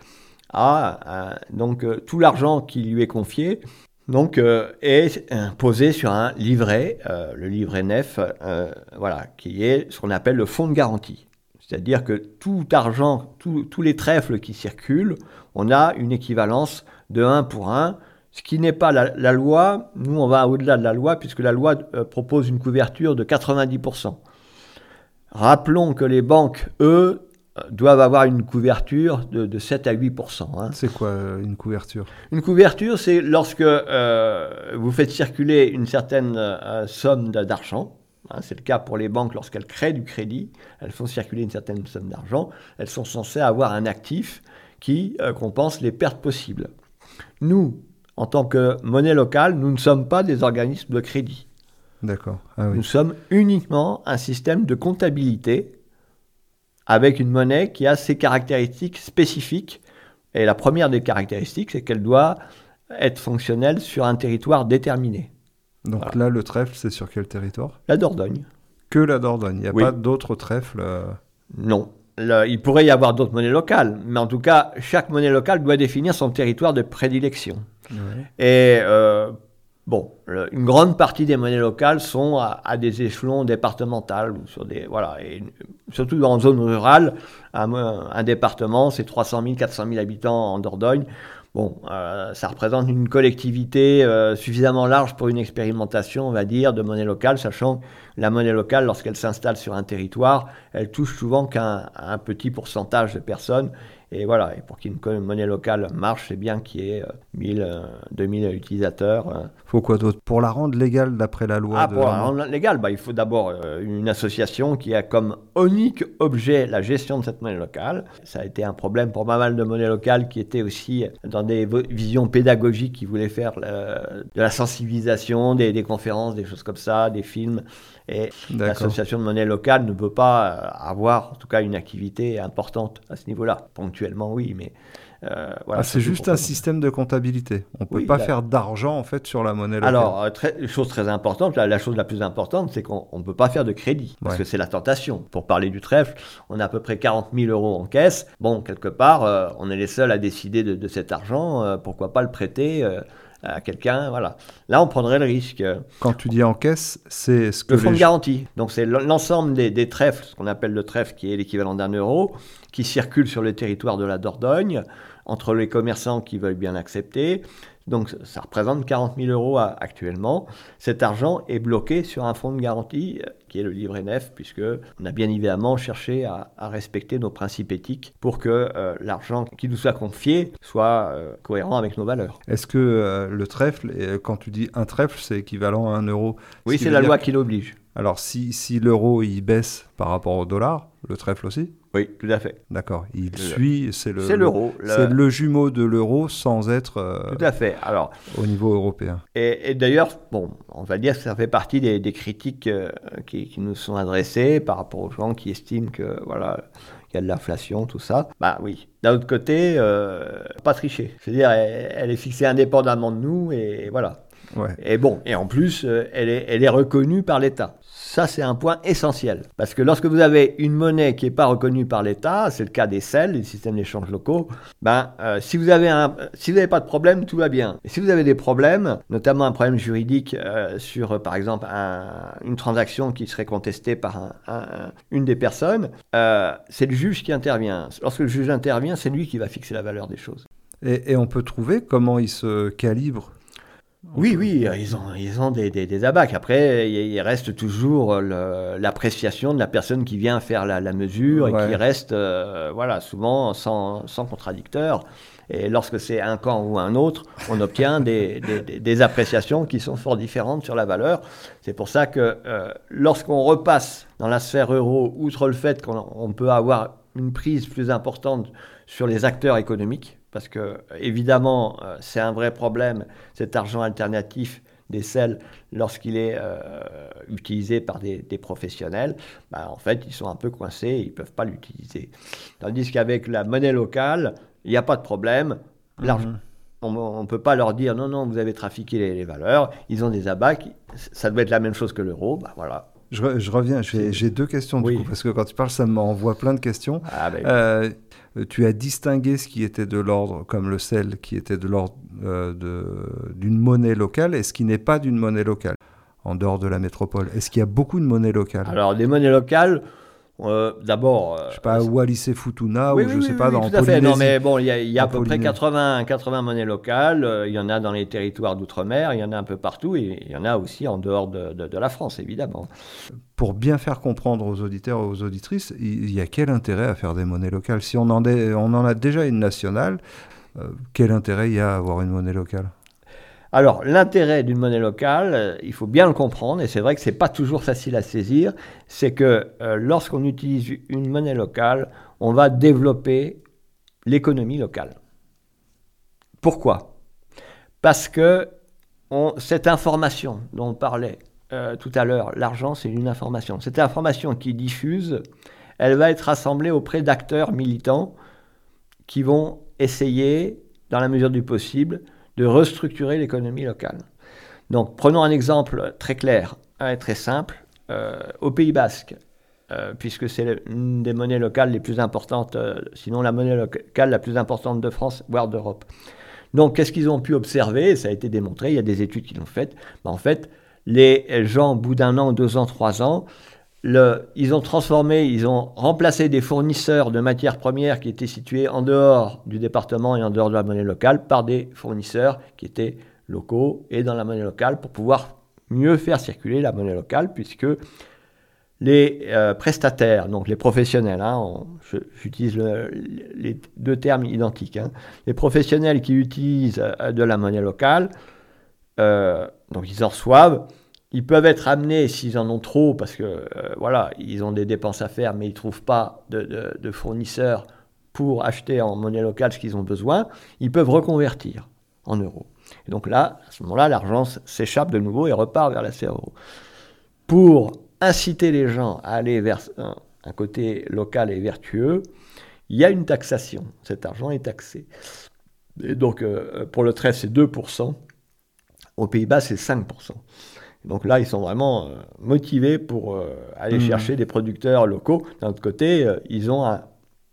a un, donc euh, tout l'argent qui lui est confié. Donc, euh, est euh, posé sur un livret, euh, le livret Nef, euh, voilà, qui est ce qu'on appelle le fonds de garantie. C'est-à-dire que tout argent, tout, tous les trèfles qui circulent, on a une équivalence de un pour un, ce qui n'est pas la, la loi. Nous, on va au-delà de la loi, puisque la loi euh, propose une couverture de quatre-vingt-dix pour cent. Rappelons que les banques, eux, doivent avoir une couverture de, de sept à huit pour cent. Hein. C'est quoi une couverture ? Une couverture, c'est lorsque euh, vous faites circuler une certaine euh, somme d'argent. Hein, c'est le cas pour les banques lorsqu'elles créent du crédit. Elles font circuler une certaine somme d'argent. Elles sont censées avoir un actif qui euh, compense les pertes possibles. Nous, en tant que monnaie locale, nous ne sommes pas des organismes de crédit. D'accord. Ah oui. Nous sommes uniquement un système de comptabilité avec une monnaie qui a ses caractéristiques spécifiques Et la première des caractéristiques, c'est qu'elle doit être fonctionnelle sur un territoire déterminé. Donc voilà. Là, le trèfle, c'est sur quel territoire ? La Dordogne. Que la Dordogne, il n'y a oui. pas d'autres trèfles euh... Non. Le, il pourrait y avoir d'autres monnaies locales, mais en tout cas, chaque monnaie locale doit définir son territoire de prédilection. Ouais. Et euh, bon, le, une grande partie des monnaies locales sont à, à des échelons départementaux, ou sur des, voilà, et surtout en zone rurale. Un, un département, c'est trois cent mille, quatre cent mille habitants en Dordogne. Bon, euh, ça représente une collectivité euh, suffisamment large pour une expérimentation, on va dire, de monnaie locale, sachant que la monnaie locale, lorsqu'elle s'installe sur un territoire, elle touche souvent qu'un un petit pourcentage de personnes. Et voilà, et pour qu'une monnaie locale marche, c'est bien qu'il y ait euh, mille, deux mille utilisateurs. Euh. Faut quoi d'autre ? Pour la rendre légale d'après la loi Ah, de... pour la rendre légale, bah, il faut d'abord euh, une association qui a comme unique objet la gestion de cette monnaie locale. Ça a été un problème pour pas mal de monnaies locales qui étaient aussi dans des visions pédagogiques, qui voulaient faire euh, de la sensibilisation, des, des conférences, des choses comme ça, des films. Et D'accord. L'association de monnaie locale ne peut pas avoir, en tout cas, une activité importante à ce niveau-là. Ponctuellement, oui, mais... Euh, voilà, ah, c'est juste un système de comptabilité. On ne peut oui, pas là... faire d'argent, en fait, sur la monnaie locale. Alors, euh, très, chose très importante, la, la chose la plus importante, c'est qu'on ne peut pas faire de crédit, parce ouais. que c'est la tentation. Pour parler du trèfle, on a à peu près quarante mille euros en caisse. Bon, quelque part, euh, on est les seuls à décider de, de cet argent. Euh, pourquoi pas le prêter euh, à quelqu'un, voilà. Là, on prendrait le risque. Quand tu dis en caisse, c'est ce que le fonds les... de garantie. Donc, c'est l'ensemble des, des trèfles, ce qu'on appelle le trèfle, qui est l'équivalent d'un euro, qui circule sur le territoire de la Dordogne, entre les commerçants qui veulent bien l'accepter. Donc, ça représente quarante mille euros à, actuellement. Cet argent est bloqué sur un fonds de garantie euh, qui est le livret Nef, puisqu'on a bien évidemment cherché à, à respecter nos principes éthiques pour que euh, l'argent qui nous soit confié soit euh, cohérent avec nos valeurs. Est-ce que euh, le trèfle, et quand tu dis un trèfle, c'est équivalent à un euro ? Oui, c'est la loi qui l'oblige. Alors, si, si l'euro il baisse par rapport au dollar, le trèfle aussi ? Oui, tout à fait. D'accord. Il le, suit, c'est, le, c'est l'euro. Le, c'est le jumeau de l'euro sans être euh, tout à fait. Alors, au niveau européen. Et, et d'ailleurs, bon, on va dire que ça fait partie des, des critiques euh, qui, qui nous sont adressées par rapport aux gens qui estiment que voilà, il y a de l'inflation, tout ça. Bah oui. D'un autre côté, euh, pas tricher. C'est-à-dire, elle, elle est fixée indépendamment de nous et voilà. Ouais. Et bon, et en plus, euh, elle, est, elle est reconnue par l'État. Ça, c'est un point essentiel. Parce que lorsque vous avez une monnaie qui n'est pas reconnue par l'État, c'est le cas des C E L, les systèmes d'échange locaux, ben, euh, si vous avez un, si vous n'avez pas de problème, tout va bien. Et si vous avez des problèmes, notamment un problème juridique euh, sur, par exemple, un, une transaction qui serait contestée par un, un, une des personnes, euh, c'est le juge qui intervient. Lorsque le juge intervient, c'est lui qui va fixer la valeur des choses. Et, et on peut trouver comment il se calibre ? Oui, oui, ils ont, ils ont des, des, des abacs. Après, il, il reste toujours le, l'appréciation de la personne qui vient faire la, la mesure ouais. et qui reste, euh, voilà, souvent sans, sans contradicteur. Et lorsque c'est un camp ou un autre, on obtient des, des, des appréciations qui sont fort différentes sur la valeur. C'est pour ça que euh, lorsqu'on repasse dans la sphère euro, outre le fait qu'on on peut avoir une prise plus importante sur les acteurs économiques, parce que, évidemment, euh, c'est un vrai problème, cet argent alternatif des C E L, lorsqu'il est euh, utilisé par des, des professionnels, bah, en fait, ils sont un peu coincés, ils ne peuvent pas l'utiliser. Tandis qu'avec la monnaie locale, il n'y a pas de problème. L'argent, mmh. on ne peut pas leur dire, non, non, vous avez trafiqué les, les valeurs, ils ont des abacs, ça doit être la même chose que l'euro, bah, voilà. Je, re, je reviens, j'ai, j'ai deux questions du oui. coup, parce que quand tu parles, ça m'envoie plein de questions. Ah, ben, euh, tu as distingué ce qui était de l'ordre, comme le C E L, qui était de l'ordre euh, de, d'une monnaie locale, et ce qui n'est pas d'une monnaie locale, en dehors de la métropole. Est-ce qu'il y a beaucoup de monnaies locales ? Alors, des monnaies locales, euh, d'abord... Euh, je sais pas, Wallis et Futuna, oui, ou oui, je oui, sais oui, pas, oui, dans tout à fait. Polynésie. Non, mais bon, il y a, y a à peu Polynésie. près quatre-vingts, quatre-vingts monnaies locales. Euh, il y en a dans les territoires d'outre-mer, il y en a un peu partout, et il y en a aussi en dehors de, de, de la France, évidemment. Pour bien faire comprendre aux auditeurs et aux auditrices, il y a quel intérêt à faire des monnaies locales ? Si on en, est, on en a déjà une nationale, euh, quel intérêt il y a à avoir une monnaie locale ? Alors, l'intérêt d'une monnaie locale, euh, il faut bien le comprendre, et c'est vrai que ce n'est pas toujours facile à saisir, c'est que euh, lorsqu'on utilise une monnaie locale, on va développer l'économie locale. Pourquoi ? Parce que on, cette information dont on parlait euh, tout à l'heure, l'argent c'est une information. Cette information qui diffuse, elle va être rassemblée auprès d'acteurs militants qui vont essayer, dans la mesure du possible, de restructurer l'économie locale. Donc, prenons un exemple très clair et très simple. Euh, au Pays Basque, euh, puisque c'est une des monnaies locales les plus importantes, euh, sinon la monnaie locale la plus importante de France, voire d'Europe. Donc, qu'est-ce qu'ils ont pu observer? Ça a été démontré, il y a des études qui l'ont fait. Ben, en fait, les gens, au bout d'un an, deux ans, trois ans, le, ils ont transformé, ils ont remplacé des fournisseurs de matières premières qui étaient situés en dehors du département et en dehors de la monnaie locale par des fournisseurs qui étaient locaux et dans la monnaie locale pour pouvoir mieux faire circuler la monnaie locale, puisque les euh, prestataires, donc les professionnels, hein, on, je, j'utilise le, les deux termes identiques, hein, les professionnels qui utilisent euh, de la monnaie locale, euh, donc ils en reçoivent, ils peuvent être amenés, s'ils en ont trop, parce que euh, voilà, ils ont des dépenses à faire, mais ils ne trouvent pas de, de, de fournisseurs pour acheter en monnaie locale ce qu'ils ont besoin, ils peuvent reconvertir en euros. Et donc là, à ce moment-là, l'argent s'échappe de nouveau et repart vers la C R O. Pour inciter les gens à aller vers un, un côté local et vertueux, il y a une taxation. Cet argent est taxé. Et donc, euh, pour le trèfle, c'est deux pour cent. Aux Pays-Bas, c'est cinq pour cent. Et donc là, ils sont vraiment euh, motivés pour euh, aller mmh. chercher des producteurs locaux. D'un autre côté, euh, ils ont un,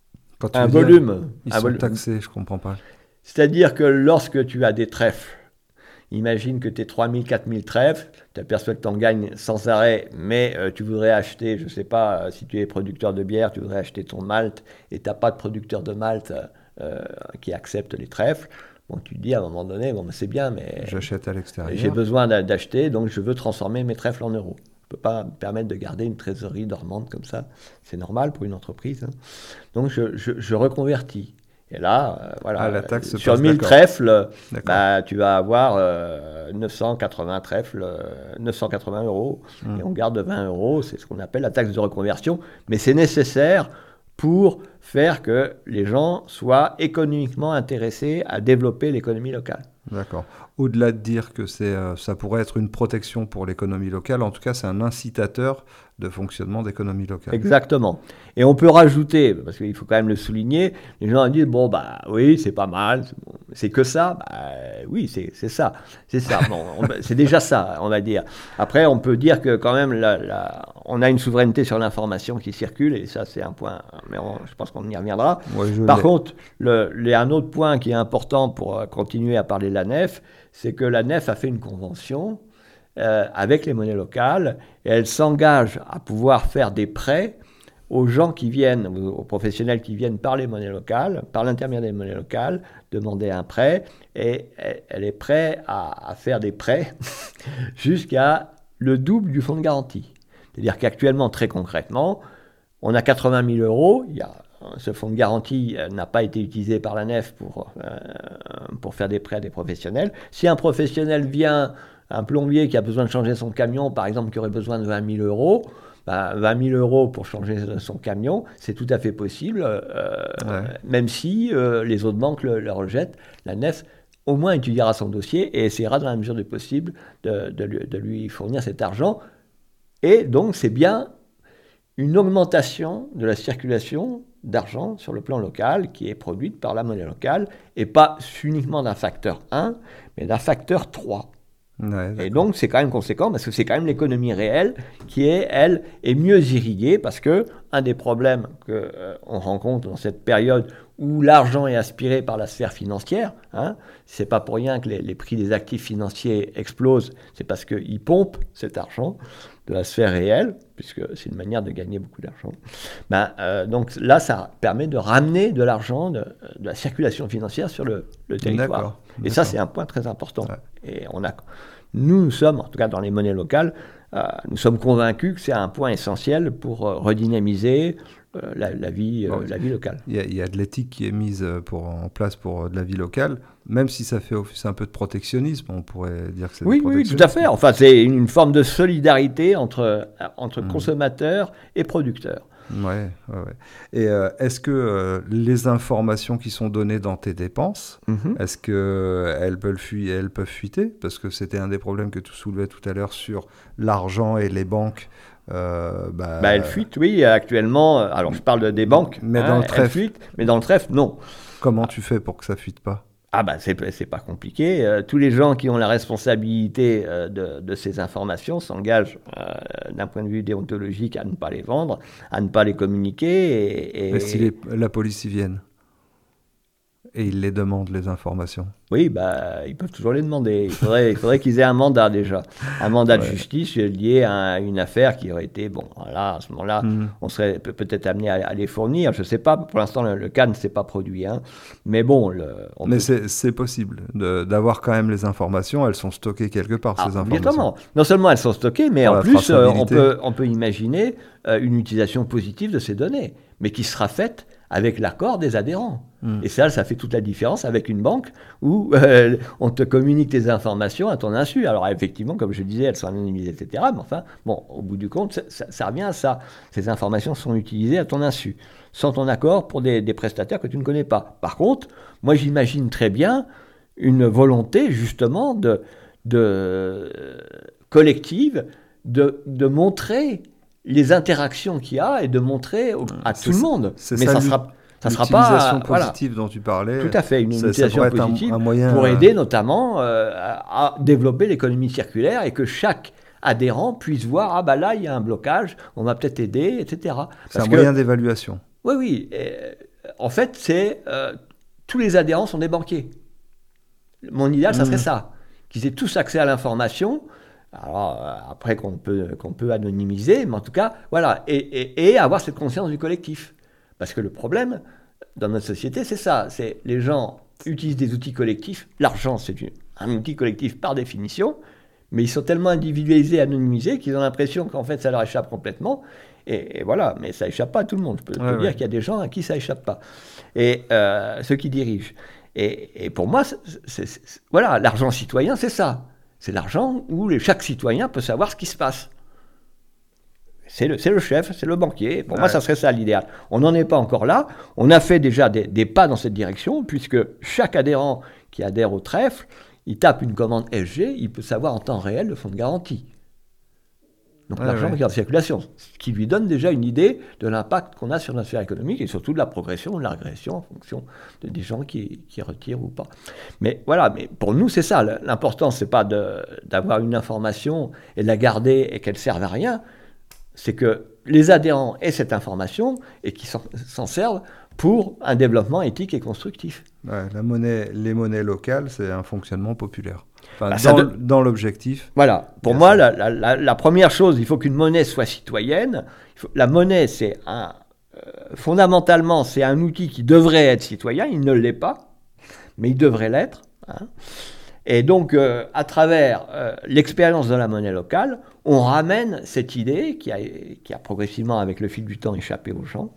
un volume. Dire, ils un sont volume. taxés, je ne comprends pas. C'est-à-dire que lorsque tu as des trèfles, imagine que tu as trois mille, quatre mille trèfles, tu t'aperçois que tu en gagnes sans arrêt, mais euh, tu voudrais acheter, je ne sais pas, euh, si tu es producteur de bière, tu voudrais acheter ton malt, et tu n'as pas de producteur de malt euh, qui accepte les trèfles. Bon, tu te dis à un moment donné, bon, ben, c'est bien, mais j'achète à l'extérieur. J'ai besoin d'acheter, donc je veux transformer mes trèfles en euros. Je ne peux pas me permettre de garder une trésorerie dormante comme ça. C'est normal pour une entreprise. Hein. Donc je, je, je reconvertis. Et là, euh, voilà, ah, la taxe sur passe, mille d'accord. trèfles, bah, tu vas avoir euh, neuf cent quatre-vingts trèfles, euh, neuf cent quatre-vingts euros, mmh. et on garde vingt euros, c'est ce qu'on appelle la taxe de reconversion, mais c'est nécessaire pour faire que les gens soient économiquement intéressés à développer l'économie locale. D'accord. Au-delà de dire que c'est, euh, ça pourrait être une protection pour l'économie locale, en tout cas, c'est un incitateur de fonctionnement d'économie locale. Exactement. Et on peut rajouter, parce qu'il faut quand même le souligner, les gens disent, bon, bah oui, c'est pas mal, c'est, bon, c'est que ça. Bah oui, c'est, c'est ça. C'est ça. Bon, on, c'est déjà ça, on va dire. Après, on peut dire que quand même, la, la, on a une souveraineté sur l'information qui circule, et ça, c'est un point, mais on, je pense qu'on y reviendra. Ouais, Par l'ai. contre, le, le, un autre point qui est important pour continuer à parler de la N E F, c'est que la N E F a fait une convention euh, avec les monnaies locales, et elle s'engage à pouvoir faire des prêts aux gens qui viennent, aux professionnels qui viennent par les monnaies locales, par l'intermédiaire des monnaies locales, demander un prêt, et elle est prête à, à faire des prêts jusqu'à le double du fonds de garantie. C'est-à-dire qu'actuellement, très concrètement, on a quatre-vingt mille euros, il y a ce fonds de garantie n'a pas été utilisé par la N E F pour, euh, pour faire des prêts à des professionnels. Si un professionnel vient, un plombier qui a besoin de changer son camion, par exemple, qui aurait besoin de vingt mille euros, bah, vingt mille euros pour changer son camion, c'est tout à fait possible, euh, ouais. même si euh, les autres banques le, le rejettent. La N E F, au moins, étudiera son dossier et essaiera, dans la mesure du possible, de, de, lui, de lui fournir cet argent. Et donc, c'est bien une augmentation de la circulation d'argent sur le plan local qui est produite par la monnaie locale, et pas uniquement d'un facteur un, mais d'un facteur trois. Ouais, et donc, c'est quand même conséquent, parce que c'est quand même l'économie réelle qui, est, elle, est mieux irriguée, parce que un des problèmes qu'on euh, rencontre dans cette période où l'argent est aspiré par la sphère financière, hein, c'est pas pour rien que les, les prix des actifs financiers explosent, c'est parce qu'ils pompent cet argent de la sphère réelle, puisque c'est une manière de gagner beaucoup d'argent. Ben, euh, donc là, ça permet de ramener de l'argent, de, de la circulation financière sur le, le territoire. D'accord, et d'accord. ça, c'est un point très important. Ouais. Et on a, nous, nous sommes, en tout cas dans les monnaies locales, euh, nous sommes convaincus que c'est un point essentiel pour euh, redynamiser euh, la, la, vie, euh, bon, la vie locale. Il y, a, il y a de l'éthique qui est mise pour, en place pour de la vie locale, même si ça fait office un peu de protectionnisme, on pourrait dire que c'est oui, du oui, protectionnisme. tout à fait. Enfin, c'est une, une forme de solidarité entre, entre mmh. consommateurs et producteurs. Ouais, ouais, ouais. Et euh, est-ce que euh, les informations qui sont données dans tes dépenses, mm-hmm. est-ce qu'elles peuvent, fuir, elles peuvent fuiter ? Parce que c'était un des problèmes que tu soulevais tout à l'heure sur l'argent et les banques Euh, bah, bah, elles fuitent, oui, actuellement. Alors, je parle des banques. Mais hein, dans le elles trèfle. fuitent, mais dans le trèfle, non. Comment tu fais pour que ça fuite pas? Ah bah c'est, c'est pas compliqué. Euh, tous les gens qui ont la responsabilité euh, de, de ces informations s'engagent euh, d'un point de vue déontologique à ne pas les vendre, à ne pas les communiquer. Et, et... Mais si les, la police y vienne et ils les demandent, les informations. Oui, bah, ils peuvent toujours les demander. Il faudrait, il faudrait qu'ils aient un mandat déjà. Un mandat ouais. de justice lié à une affaire qui aurait été... Bon, voilà, à ce moment-là, mmh. on serait peut-être amené à, à les fournir. Je ne sais pas, pour l'instant, le, le cas ne s'est pas produit. Hein. Mais bon... Le, on Mais peut... c'est, c'est possible de, d'avoir quand même les informations. Elles sont stockées quelque part, ah, ces informations. Évidemment. Non seulement elles sont stockées, mais pour en plus, euh, on, peut, on peut imaginer euh, une utilisation positive de ces données, mais qui sera faite avec l'accord des adhérents. Mmh. Et ça, ça fait toute la différence avec une banque où euh, on te communique tes informations à ton insu. Alors effectivement, comme je disais, elles sont anonymisées, et cetera. Mais enfin, bon, au bout du compte, ça, ça, ça revient à ça. Ces informations sont utilisées à ton insu, sans ton accord pour des, des prestataires que tu ne connais pas. Par contre, moi, j'imagine très bien une volonté, justement, de, de euh, collective de, de montrer les interactions qu'il y a et de montrer au, à c'est tout le monde. C'est mais ça, ça sera, ça sera pas... L'utilisation positive voilà. dont tu parlais. Tout à fait, une ça, utilisation ça positive un, un moyen, pour aider notamment euh, à, à développer l'économie circulaire et que chaque adhérent puisse voir, ah bah là, il y a un blocage, on va peut-être aider, et cetera. C'est Parce un que, moyen d'évaluation. Oui, oui. Et, en fait, c'est... Euh, tous les adhérents sont des banquiers. Mon idéal, ça serait mmh. ça. Qu'ils aient tous accès à l'information. Alors, euh, après qu'on peut, qu'on peut anonymiser, mais en tout cas, voilà, et, et, et avoir cette conscience du collectif. Parce que le problème, dans notre société, c'est ça, c'est les gens utilisent des outils collectifs, l'argent, c'est une, un outil collectif par définition, mais ils sont tellement individualisés, anonymisés, qu'ils ont l'impression qu'en fait, ça leur échappe complètement, et, et voilà, mais ça échappe pas à tout le monde, je peux ouais, te dire ouais. qu'il y a des gens à qui ça échappe pas, et euh, ceux qui dirigent. Et, et pour moi, c'est, c'est, c'est, voilà, l'argent citoyen, c'est ça. C'est l'argent où les, chaque citoyen peut savoir ce qui se passe. C'est le, c'est le chef, c'est le banquier. Pour ouais. moi, ça serait ça l'idéal. On n'en est pas encore là. On a fait déjà des, des pas dans cette direction, puisque chaque adhérent qui adhère au trèfle, il tape une commande S G, il peut savoir en temps réel le fonds de garantie. Donc ouais, l'argent ouais. qui est en circulation, ce qui lui donne déjà une idée de l'impact qu'on a sur notre sphère économique et surtout de la progression ou de la régression en fonction de, des gens qui, qui retirent ou pas. Mais voilà, mais pour nous c'est ça, l'important c'est pas de, d'avoir une information et de la garder et qu'elle serve à rien, c'est que les adhérents aient cette information et qu'ils s'en, s'en servent pour un développement éthique et constructif. Ouais, la monnaie, les monnaies locales, c'est un fonctionnement populaire. Enfin, bah, dans, de... dans l'objectif. Voilà. Pour moi, la, la, la, la première chose, il faut qu'une monnaie soit citoyenne. Il faut... La monnaie, c'est un... Euh, fondamentalement, c'est un outil qui devrait être citoyen. Il ne l'est pas, mais il devrait l'être. Hein. Et donc, euh, à travers euh, l'expérience de la monnaie locale, on ramène cette idée qui a, qui a progressivement, avec le fil du temps, échappé aux gens.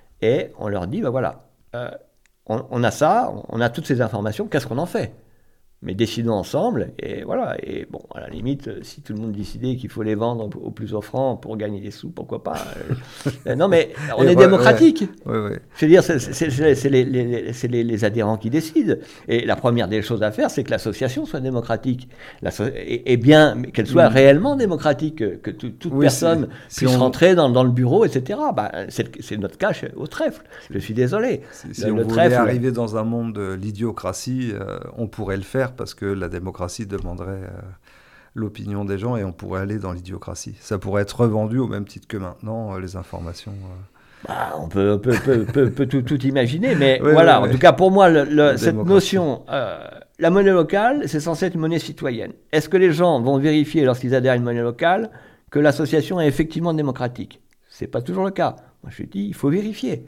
Et on leur dit, ben voilà, euh, on, on a ça, on a toutes ces informations, qu'est-ce qu'on en fait ? Mais décidons ensemble, et voilà. Et bon, à la limite, si tout le monde décidait qu'il faut les vendre au plus offrant pour gagner des sous, pourquoi pas euh, Non, mais on et est ouais, démocratique. Ouais, ouais, ouais. Je veux dire, c'est, c'est, c'est, c'est, les, les, c'est les, les adhérents qui décident. Et la première des choses à faire, c'est que l'association soit démocratique. La so- et, et bien, qu'elle soit mmh. réellement démocratique, que, que t- toute oui, personne si, puisse si on... rentrer dans, dans le bureau, et cetera. Bah, c'est, c'est notre cas au trèfle. Je suis désolé. Si, si le, on le voulait trèfle, arriver dans un monde de l'idiocratie, euh, on pourrait le faire. Parce que la démocratie demanderait euh, l'opinion des gens et on pourrait aller dans l'idiocratie. Ça pourrait être revendu au même titre que maintenant, euh, les informations. Euh... Bah, on peut, peut, peut, peut, peut tout, tout imaginer, mais oui, voilà, oui, en oui. tout cas pour moi, le, le, cette notion, euh, la monnaie locale, c'est censé être une monnaie citoyenne. Est-ce que les gens vont vérifier lorsqu'ils adhèrent à une monnaie locale que l'association est effectivement démocratique ? Ce n'est pas toujours le cas. Moi je dis, il faut vérifier.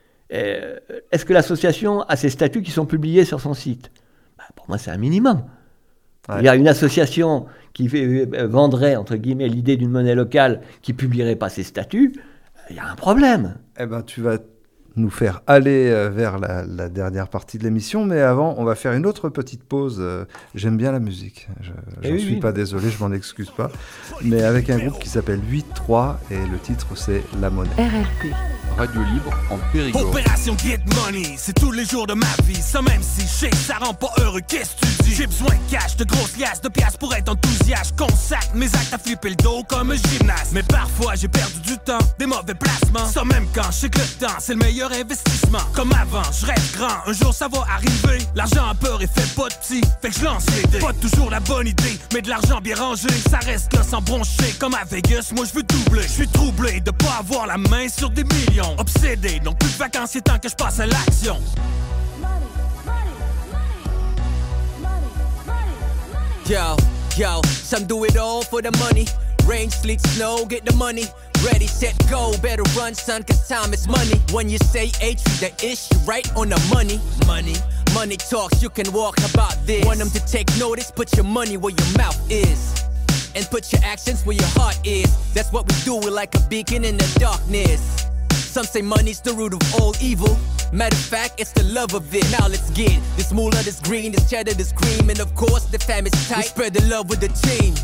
Euh, est-ce que l'association a ses statuts qui sont publiés sur son site ? Pour moi, c'est un minimum. Ouais. Il y a une association qui fait, euh, vendrait, entre guillemets, l'idée d'une monnaie locale qui ne publierait pas ses statuts. Il y a un problème. Eh ben, tu vas nous faire aller euh, vers la, la dernière partie de l'émission, mais avant, on va faire une autre petite pause. Euh, j'aime bien la musique. Je ne oui, suis oui. pas désolé, je m'en excuse pas. Mais avec un groupe qui s'appelle huit trois et le titre, c'est La Monnaie. R L P. Radio libre en Périgord. Opération Get Money, c'est tous les jours de ma vie. Ça même si je sais que ça rend pas heureux, qu'est-ce que tu fusil. J'ai besoin de cash, de grosses liasses, de pièces pour être enthousiaste. Consacre mes actes à flipper le dos comme un gymnaste. Mais parfois j'ai perdu du temps, des mauvais placements. Ça même quand je sais que le temps c'est le meilleur investissement. Comme avant, je rêve grand, un jour ça va arriver. L'argent a peur et fait pas de petit, fait que je lance les dés. Pas toujours la bonne idée, mais de l'argent bien rangé. Ça reste là sans broncher, comme à Vegas, moi je veux doubler. Je suis troublé de pas avoir la main sur des millions. Obsédé, donc plus de vacances, c'est temps que je passe à l'action. Yo, yo, some do it all for the money. Rain, sleet, snow, get the money. Ready, set, go, better run, son, cause time is money. When you say H, the ish, you right on the money. Money, money talks, you can walk about this. Want them to take notice, put your money where your mouth is. And put your actions where your heart is. That's what we do, we're like a beacon in the darkness. Some say money's the root of all evil. Matter of fact, it's the love of it. Now let's get this moolah, this green, this cheddar, this cream. And of course, the fam is tight. We spread the love with the team.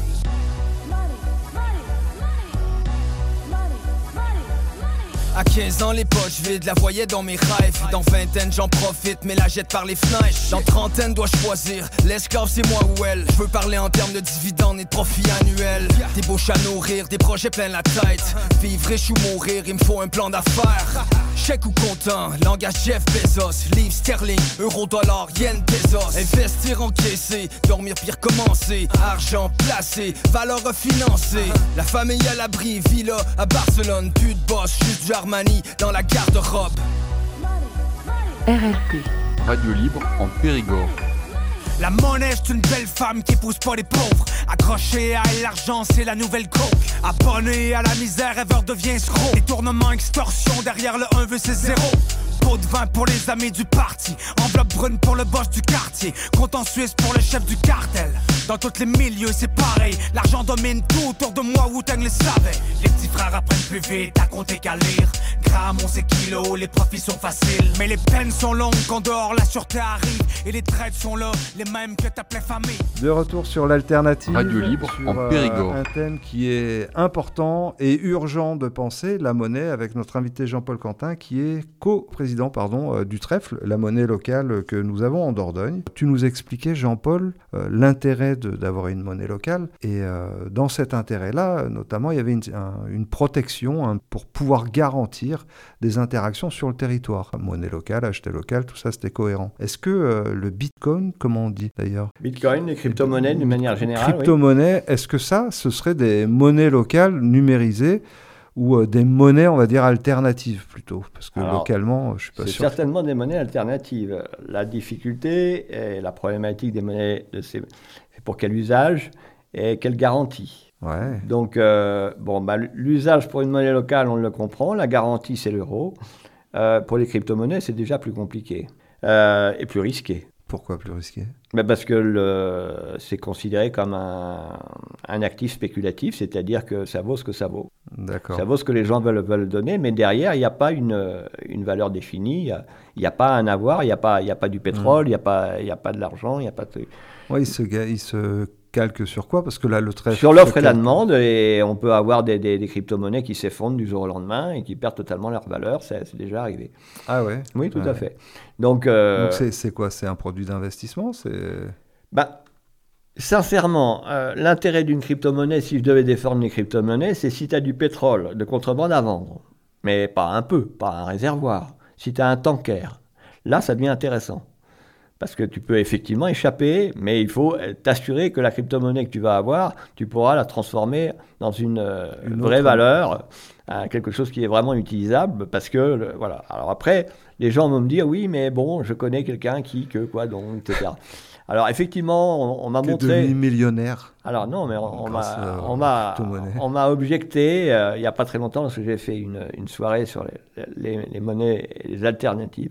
À quinze ans, les poches vides, la voyais dans mes rêves. Dans vingtaine, j'en profite, mais la jette par les fenêtres. Dans trentaine, dois choisir, l'esclave c'est moi ou elle. Je veux parler en termes de dividendes et de profit annuel. Des bouches à nourrir, des projets plein la tête. Vivre riche ou mourir, il me faut un plan d'affaires. Chèque ou comptant, langage Jeff Bezos. Livre sterling, euro, dollar, yen, pesos. Investir, encaisser, dormir pire commencer. Argent placé, valeur refinancée. La famille à l'abri, villa à Barcelone. Plus de boss, juste du Armani dans la garde-robe. R L P. Radio libre en Périgord. La monnaie c'est une belle femme qui épouse pas les pauvres. Accrochée à elle, l'argent c'est la nouvelle coke. Abonné à la misère, elle devient escroc. Détournement, extorsion, derrière le un veut c'est zéro. Pot de vin pour les amis du parti. Enveloppe brune pour le boss du quartier. Compte en Suisse pour le chef du cartel. Dans tous les milieux c'est pareil. L'argent domine tout autour de moi, Wu-Tang le savait. Les petits frères apprennent plus vite à compter qu'à lire. Grammes, on sait kilos, les profits sont faciles. Mais les peines sont longues quand dehors la sûreté arrive. Et les traites sont là, les mêmes que t'appelais famille. De retour sur l'alternative. Radio libre sur, en Périgord. Euh, un thème qui est important et urgent de penser, la monnaie, avec notre invité Jean-Paul Quentin qui est co-président pardon, euh, du Trèfle, la monnaie locale que nous avons en Dordogne. Tu nous expliquais, Jean-Paul, euh, l'intérêt de, d'avoir une monnaie locale. Et euh, dans cet intérêt-là, notamment, il y avait une, un, une protection hein, pour pouvoir garantir des interactions sur le territoire. Monnaie locale, acheter local, tout ça, c'était cohérent. Est-ce que euh, le Bitcoin, comment on dit d'ailleurs ? Bitcoin, les crypto-monnaies d'une manière générale. Crypto-monnaies, oui. Est-ce que ça, ce serait des monnaies locales numérisées ou euh, des monnaies, on va dire, alternatives plutôt, parce que Alors, localement, je ne suis pas c'est sûr. C'est certainement des monnaies alternatives. La difficulté et la problématique des monnaies, de ces... c'est pour quel usage et quelle garantie. Ouais. Donc, euh, bon, bah, l'usage pour une monnaie locale, on le comprend. La garantie, c'est l'euro. Euh, pour les crypto-monnaies, c'est déjà plus compliqué euh, et plus risqué. Pourquoi plus risqué ? Ben parce que le, c'est considéré comme un, un actif spéculatif, c'est-à-dire que ça vaut ce que ça vaut. D'accord. Ça vaut ce que les gens veulent, veulent donner, mais derrière, il n'y a pas une, une valeur définie, il n'y a, a pas un avoir, il n'y a, a pas du pétrole, il mmh. n'y a, a pas de l'argent, il n'y a pas de... Oui, il se, il se calque sur quoi ? Parce que là, le trèfle... Sur l'offre et la demande, et on peut avoir des, des, des crypto-monnaies qui s'effondrent du jour au lendemain et qui perdent totalement leur valeur, c'est, c'est déjà arrivé. Ah ouais ? Oui, tout ouais. à fait. Donc, euh, Donc c'est, c'est quoi ? C'est un produit d'investissement ? C'est... Ben, sincèrement, euh, l'intérêt d'une crypto-monnaie, si je devais défendre les crypto-monnaies, c'est si tu as du pétrole de contrebande à vendre, mais pas un peu, pas un réservoir. Si tu as un tanker, là, ça devient intéressant. Parce que tu peux effectivement échapper, mais il faut t'assurer que la crypto-monnaie que tu vas avoir, tu pourras la transformer dans une, euh, une vraie valeur, euh, quelque chose qui est vraiment utilisable, parce que, le, voilà. Alors après, les gens vont me dire, oui, mais bon, je connais quelqu'un qui, que, quoi, donc, et cetera. Alors effectivement, on, on m'a T'es montré... devenu millionnaire. Alors non, mais on, on, m'a, on, m'a, on m'a objecté, euh, il n'y a pas très longtemps, parce que j'ai fait une, une soirée sur les, les, les monnaies et les alternatives.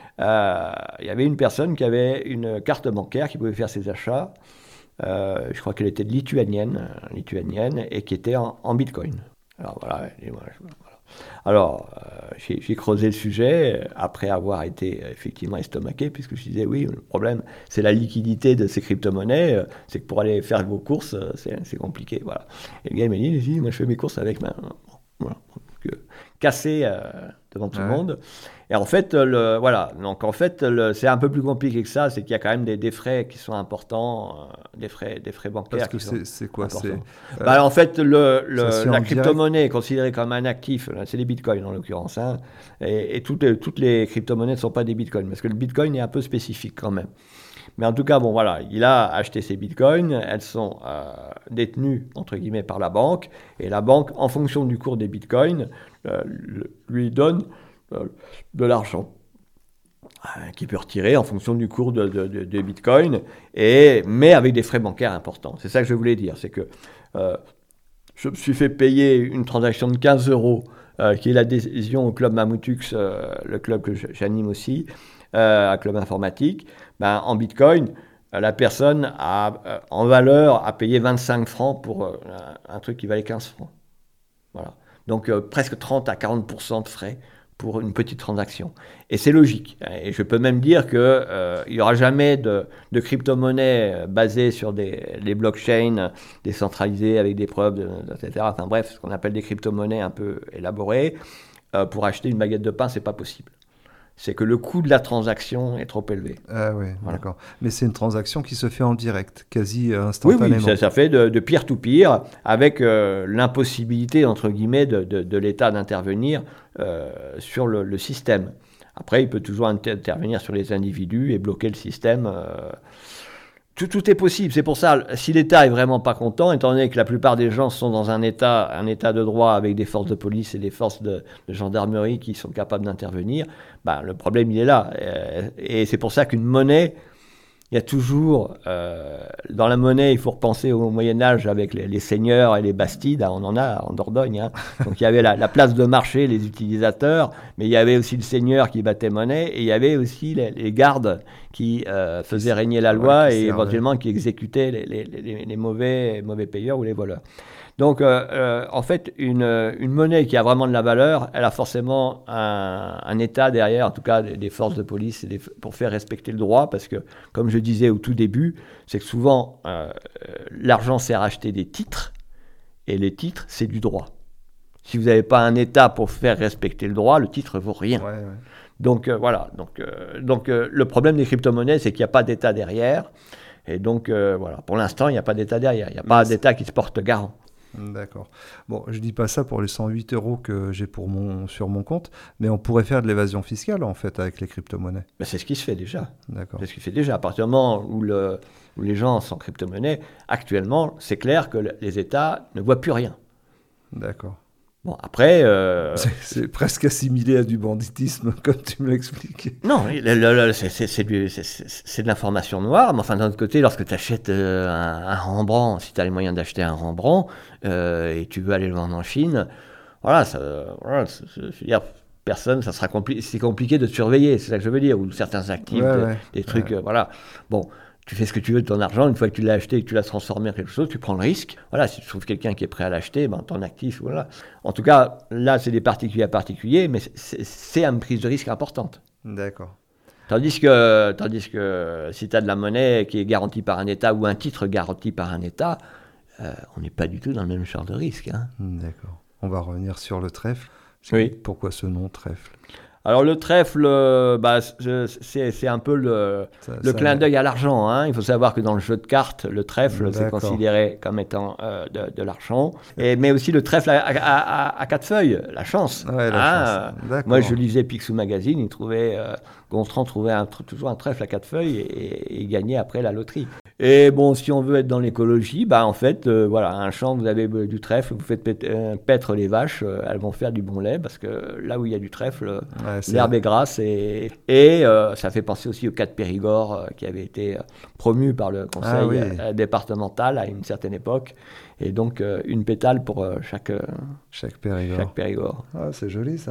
Euh, il y avait une personne qui avait une carte bancaire qui pouvait faire ses achats, euh, je crois qu'elle était lituanienne, lituanienne et qui était en, en bitcoin. Alors voilà, et moi, je, voilà. Alors euh, j'ai, j'ai creusé le sujet après avoir été effectivement estomaqué, puisque je disais oui, le problème c'est la liquidité de ces crypto-monnaies, c'est que pour aller faire vos courses, c'est, c'est compliqué. Voilà. Et le gars il m'a dit, dit moi je fais mes courses avec ma... Voilà. Donc, euh, cassé euh, devant tout ouais. le monde. Et en fait, le, voilà, donc en fait, le, c'est un peu plus compliqué que ça, c'est qu'il y a quand même des, des frais qui sont importants, euh, des frais, des frais bancaires. Parce que qui c'est, sont c'est quoi importants. c'est, euh, bah, En fait, le, le, ça, la crypto-monnaie est considérée comme un actif, là, c'est les bitcoins en l'occurrence, hein, et, et toutes, les, toutes les crypto-monnaies ne sont pas des bitcoins, parce que le bitcoin est un peu spécifique quand même. Mais en tout cas, bon voilà, il a acheté ces bitcoins, elles sont euh, détenues entre guillemets par la banque, et la banque, en fonction du cours des bitcoins, euh, lui donne euh, de l'argent euh, qu'il peut retirer en fonction du cours de, de, de, de bitcoin, et, mais avec des frais bancaires importants. C'est ça que je voulais dire, c'est que euh, je me suis fait payer une transaction de quinze euros, euh, qui est l'adhésion au club Mammutux, euh, le club que j'anime aussi, euh, un club informatique. Ben, en bitcoin, la personne a, euh, en valeur, a payé vingt-cinq francs pour euh, un truc qui valait quinze francs. Voilà. Donc euh, presque trente à quarante pour cent de frais pour une petite transaction. Et c'est logique. Et je peux même dire qu'il euh, n'y aura jamais de, de crypto-monnaie basée sur des les blockchains décentralisées avec des preuves, de, de, et cetera. Enfin bref, ce qu'on appelle des crypto-monnaies un peu élaborées. Euh, pour acheter une baguette de pain, c'est pas possible. C'est que le coût de la transaction est trop élevé. Ah oui, voilà. D'accord. Mais c'est une transaction qui se fait en direct, quasi instantanément. Oui, oui, ça, ça fait de, de peer-to-peer, avec euh, l'impossibilité, entre guillemets, de, de, de l'État d'intervenir euh, sur le, le système. Après, il peut toujours inter- intervenir sur les individus et bloquer le système. Euh, Tout, tout est possible. C'est pour ça, si l'État est vraiment pas content, étant donné que la plupart des gens sont dans un état, un état de droit avec des forces de police et des forces de, de gendarmerie qui sont capables d'intervenir, bah, le problème, il est là. Et, et c'est pour ça qu'une monnaie, il y a toujours, euh, dans la monnaie, il faut repenser au Moyen-Âge avec les, les seigneurs et les bastides, hein, on en a en Dordogne. Hein. Donc il y avait la, la place de marché, les utilisateurs, mais il y avait aussi le seigneur qui battait monnaie, et il y avait aussi les, les gardes qui euh, faisaient régner la loi ouais, et servait. éventuellement qui exécutaient les, les, les, les mauvais, mauvais payeurs ou les voleurs. Donc, euh, euh, en fait, une, une monnaie qui a vraiment de la valeur, elle a forcément un, un État derrière, en tout cas des, des forces de police, des, pour faire respecter le droit, parce que, comme je disais au tout début, c'est que souvent, euh, l'argent sert à acheter des titres, et les titres, c'est du droit. Si vous n'avez pas un État pour faire respecter le droit, le titre ne vaut rien. Ouais, ouais. Donc, euh, voilà. Donc, euh, donc euh, le problème des crypto-monnaies, c'est qu'il n'y a pas d'État derrière, et donc, euh, voilà. Pour l'instant, il n'y a pas d'État derrière. Il n'y a pas Mais d'État qui se porte garant. D'accord. Bon, je dis pas ça pour les cent huit euros que j'ai pour mon, sur mon compte, mais on pourrait faire de l'évasion fiscale, en fait, avec les crypto-monnaies. Ben c'est ce qui se fait déjà. D'accord. C'est ce qui se fait déjà. À partir du moment où, le, où les gens sont crypto-monnaies, actuellement, c'est clair que le, les États ne voient plus rien. D'accord. Bon, après... Euh... C'est, c'est presque assimilé à du banditisme, comme tu me l'expliques. Non, le, le, le, c'est, c'est, c'est, du, c'est, c'est de l'information noire, mais enfin, d'un autre côté, lorsque tu achètes euh, un, un Rembrandt, si tu as les moyens d'acheter un Rembrandt, euh, et tu veux aller le vendre en Chine, voilà, ça, voilà c'est, c'est, je veux dire, personne, ça sera compli- c'est compliqué de te surveiller, c'est ça que je veux dire, ou certains actifs, ouais, de, ouais, des trucs, ouais. euh, voilà. Bon... Tu fais ce que tu veux de ton argent, une fois que tu l'as acheté et que tu l'as transformé en quelque chose, tu prends le risque. Voilà, si tu trouves quelqu'un qui est prêt à l'acheter, ben, ton actif, voilà. En tout cas, là, c'est des particuliers à particuliers, mais c'est, c'est une prise de risque importante. D'accord. Tandis que, tandis que si tu as de la monnaie qui est garantie par un État ou un titre garanti par un État, euh, on n'est pas du tout dans le même genre de risque. Hein. D'accord. On va revenir sur le trèfle. Oui. Pourquoi ce nom, trèfle ? Alors le trèfle, bah, c'est, c'est un peu le, ça, le ça clin d'œil à l'argent. Hein. Il faut savoir que dans le jeu de cartes, le trèfle, D'accord. c'est considéré comme étant euh, de, de l'argent. Et, mais aussi le trèfle à, à, à, à quatre feuilles, la chance. Ouais, la hein. chance. Moi, je lisais Picsou Magazine, il trouvait, euh, Gontran trouvait un, toujours un trèfle à quatre feuilles et, et il gagnait après la loterie. Et bon, si on veut être dans l'écologie, bah en fait, euh, voilà, un champ, vous avez euh, du trèfle, vous faites pét- euh, paître les vaches, euh, elles vont faire du bon lait, parce que là où il y a du trèfle, ouais, l'herbe est grasse, et, et euh, ça fait penser aussi au cas de Périgord, euh, qui avait été euh, promu par le conseil ah, oui. euh, départemental à une certaine époque, et donc euh, une pétale pour euh, chaque, euh, chaque Périgord. Chaque Périgord. Ah, c'est joli ça.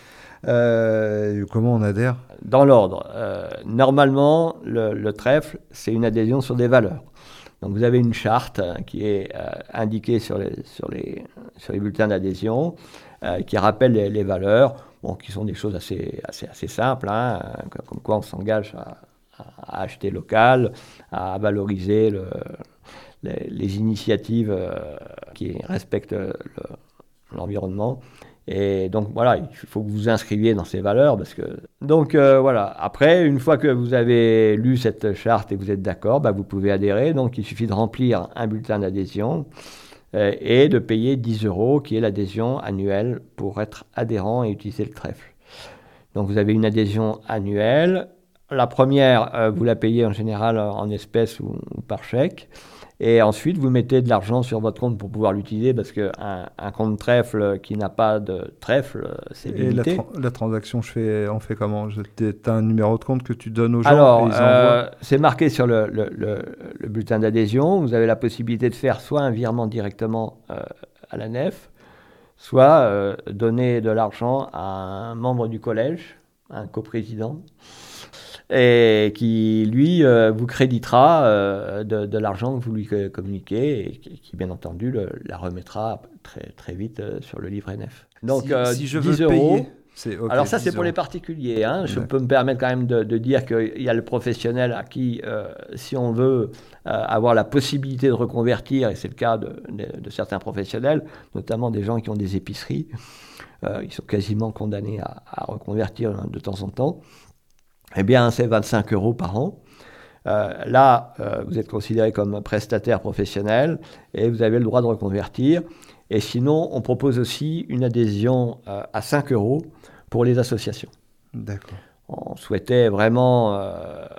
Euh, comment on adhère ? Dans l'ordre. Euh, normalement, le, le trèfle, c'est une adhésion sur des valeurs. Donc vous avez une charte euh, qui est euh, indiquée sur les, sur, les, sur les bulletins d'adhésion, euh, qui rappelle les, les valeurs, bon, qui sont des choses assez, assez, assez simples, hein, comme quoi on s'engage à, à acheter local, à valoriser le, les, les initiatives euh, qui respectent le, l'environnement, Et donc voilà, il faut que vous vous inscriviez dans ces valeurs. Parce que... Donc euh, voilà, après, une fois que vous avez lu cette charte et que vous êtes d'accord, bah, vous pouvez adhérer. Donc il suffit de remplir un bulletin d'adhésion euh, et de payer dix euros, qui est l'adhésion annuelle pour être adhérent et utiliser le trèfle. Donc vous avez une adhésion annuelle. La première, euh, vous la payez en général en espèces ou, ou par chèque. Et ensuite, vous mettez de l'argent sur votre compte pour pouvoir l'utiliser, parce qu'un un compte trèfle qui n'a pas de trèfle, c'est limité. Et la, tra- la transaction, je fais, on fait comment ? Tu as un numéro de compte que tu donnes aux gens? Alors, et ils euh, c'est marqué sur le, le, le, le bulletin d'adhésion. Vous avez la possibilité de faire soit un virement directement euh, à la nef, soit euh, donner de l'argent à un membre du collège, un coprésident, et qui, lui, euh, vous créditera euh, de, de l'argent que vous lui communiquez et qui, qui bien entendu, le, la remettra très, très vite euh, sur le livret nef. Donc, si, euh, si je dix veux euros. payer, c'est okay, alors ça, c'est euros. pour les particuliers. Hein. Je Ouais. peux me permettre quand même de, de dire qu'il y a le professionnel à qui, euh, si on veut euh, avoir la possibilité de reconvertir, et c'est le cas de, de, de certains professionnels, notamment des gens qui ont des épiceries, euh, ils sont quasiment condamnés à, à reconvertir de temps en temps. Eh bien, c'est vingt-cinq euros par an. Euh, là, euh, vous êtes considéré comme prestataire professionnel et vous avez le droit de reconvertir. Et sinon, on propose aussi une adhésion euh, à cinq euros pour les associations. D'accord. On souhaitait vraiment euh,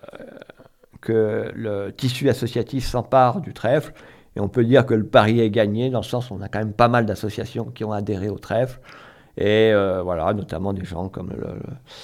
que le tissu associatif s'empare du trèfle. Et on peut dire que le pari est gagné, dans le sens où on a quand même pas mal d'associations qui ont adhéré au trèfle. Et euh, voilà, notamment des gens comme le... le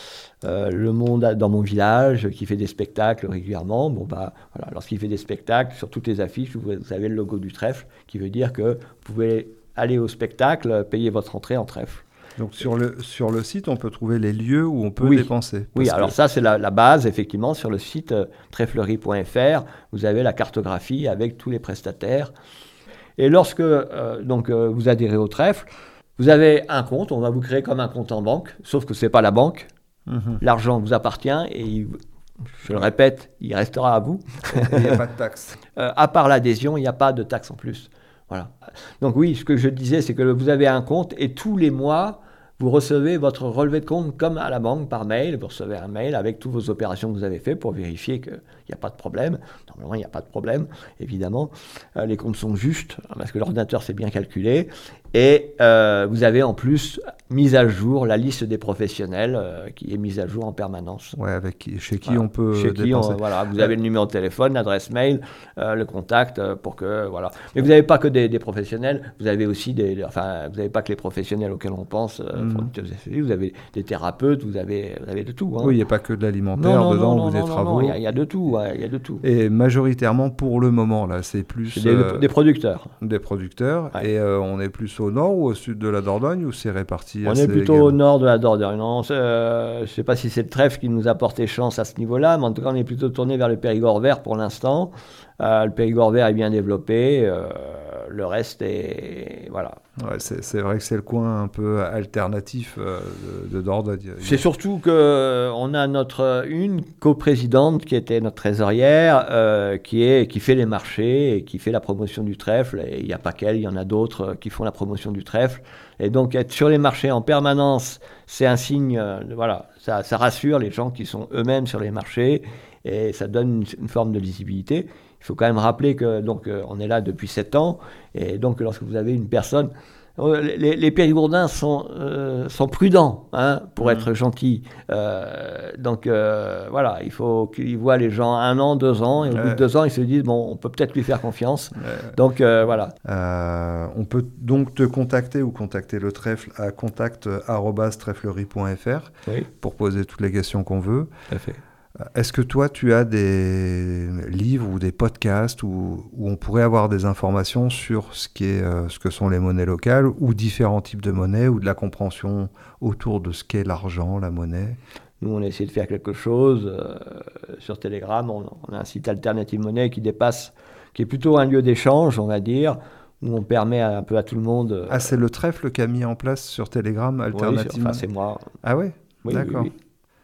Euh, le Monde dans mon village qui fait des spectacles régulièrement. Bon, bah, voilà, lorsqu'il fait des spectacles, sur toutes les affiches, vous, vous avez le logo du trèfle qui veut dire que vous pouvez aller au spectacle, payer votre entrée en trèfle. Donc sur le, sur le site, on peut trouver les lieux où on peut oui. dépenser. Oui, alors que... ça, c'est la, la base, effectivement. Sur le site euh, trèflerie point f r, vous avez la cartographie avec tous les prestataires. Et lorsque euh, donc, euh, vous adhérez au trèfle, vous avez un compte, on va vous créer comme un compte en banque, sauf que ce n'est pas la banque. Mmh. L'argent vous appartient et, il, je le répète, il restera à vous. Il n'y a pas de taxe. euh, à part l'adhésion, il n'y a pas de taxe en plus. Voilà. Donc oui, ce que je disais, c'est que vous avez un compte et tous les mois, vous recevez votre relevé de compte comme à la banque par mail. Vous recevez un mail avec toutes vos opérations que vous avez faites pour vérifier qu'il n'y a pas de problème. Normalement, il n'y a pas de problème, évidemment. Euh, les comptes sont justes parce que l'ordinateur s'est bien calculé. Et euh, vous avez en plus mise à jour la liste des professionnels euh, qui est mise à jour en permanence. Ouais, avec qui, chez qui voilà. on peut chez dépenser. Qui on, voilà, vous avez le numéro de téléphone, l'adresse mail, euh, le contact euh, pour que voilà. Mais vous n'avez pas que des, des professionnels, vous avez aussi des, des enfin vous n'avez pas que les professionnels auxquels on pense. Euh, mmh. Vous avez des thérapeutes, vous avez vous avez de tout. Hein. Oui, il n'y a pas que de l'alimentaire non, non, dedans, non, vous non, des non, travaux. Il y, y a de tout, il ouais, y a de tout. Et majoritairement pour le moment là, c'est plus c'est des, euh, des producteurs. Des producteurs. Ouais. Et euh, on est plus au nord ou au sud de la Dordogne ou c'est réparti? On est plutôt également au nord de la Dordogne. Non, euh, je ne sais pas si c'est le trèfle qui nous a porté chance à ce niveau-là, mais en tout cas, on est plutôt tourné vers le Périgord vert pour l'instant. Euh, le Périgord vert est bien développé. Euh, le reste est... Voilà. Ouais, c'est, c'est vrai que c'est le coin un peu alternatif euh, de, de Dordogne. C'est surtout qu'on a notre, une coprésidente qui était notre trésorière, euh, qui, est, qui fait les marchés et qui fait la promotion du trèfle. Et il n'y a pas qu'elle, il y en a d'autres qui font la promotion du trèfle. Et donc, être sur les marchés en permanence, c'est un signe, euh, voilà, ça, ça rassure les gens qui sont eux-mêmes sur les marchés et ça donne une, une forme de lisibilité. Il faut quand même rappeler que donc euh, on est là depuis sept ans et donc lorsque vous avez une personne, euh, les, les Périgourdins sont euh, sont prudents hein, pour mmh. être gentils. Euh, donc euh, voilà, il faut qu'ils voient les gens un an, deux ans et au ouais. bout de deux ans ils se disent bon, on peut peut-être lui faire confiance. Ouais. Donc euh, voilà. Euh, on peut donc te contacter ou contacter le trèfle à contact arobase trèflerie point f r oui. pour poser toutes les questions qu'on veut. Tout à fait. Est-ce que toi, tu as des livres ou des podcasts où, où on pourrait avoir des informations sur ce, qui est, euh, ce que sont les monnaies locales ou différents types de monnaies ou de la compréhension autour de ce qu'est l'argent, la monnaie? Nous, on a essayé de faire quelque chose. Euh, sur Telegram, on, on a un site Alternative Monnaie qui dépasse, qui est plutôt un lieu d'échange, on va dire, où on permet un peu à tout le monde... Euh, ah, c'est le trèfle qui a mis en place sur Telegram Alternative oui, sur, enfin, c'est moi. Ah ouais, oui, d'accord. Oui, oui.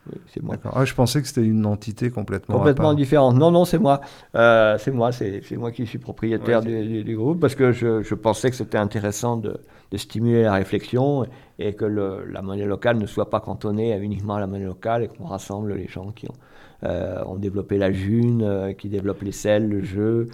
oui, c'est moi. D'accord. Ah, je pensais que c'était une entité complètement Complètement différente. Non, non, c'est moi. Euh, c'est moi, c'est, c'est moi qui suis propriétaire ouais, du, du, du groupe parce que je, je pensais que c'était intéressant de, de stimuler la réflexion et que le, la monnaie locale ne soit pas cantonnée à uniquement à la monnaie locale et qu'on rassemble les gens qui ont, euh, ont développé la June, euh, qui développent les selles, le jeu.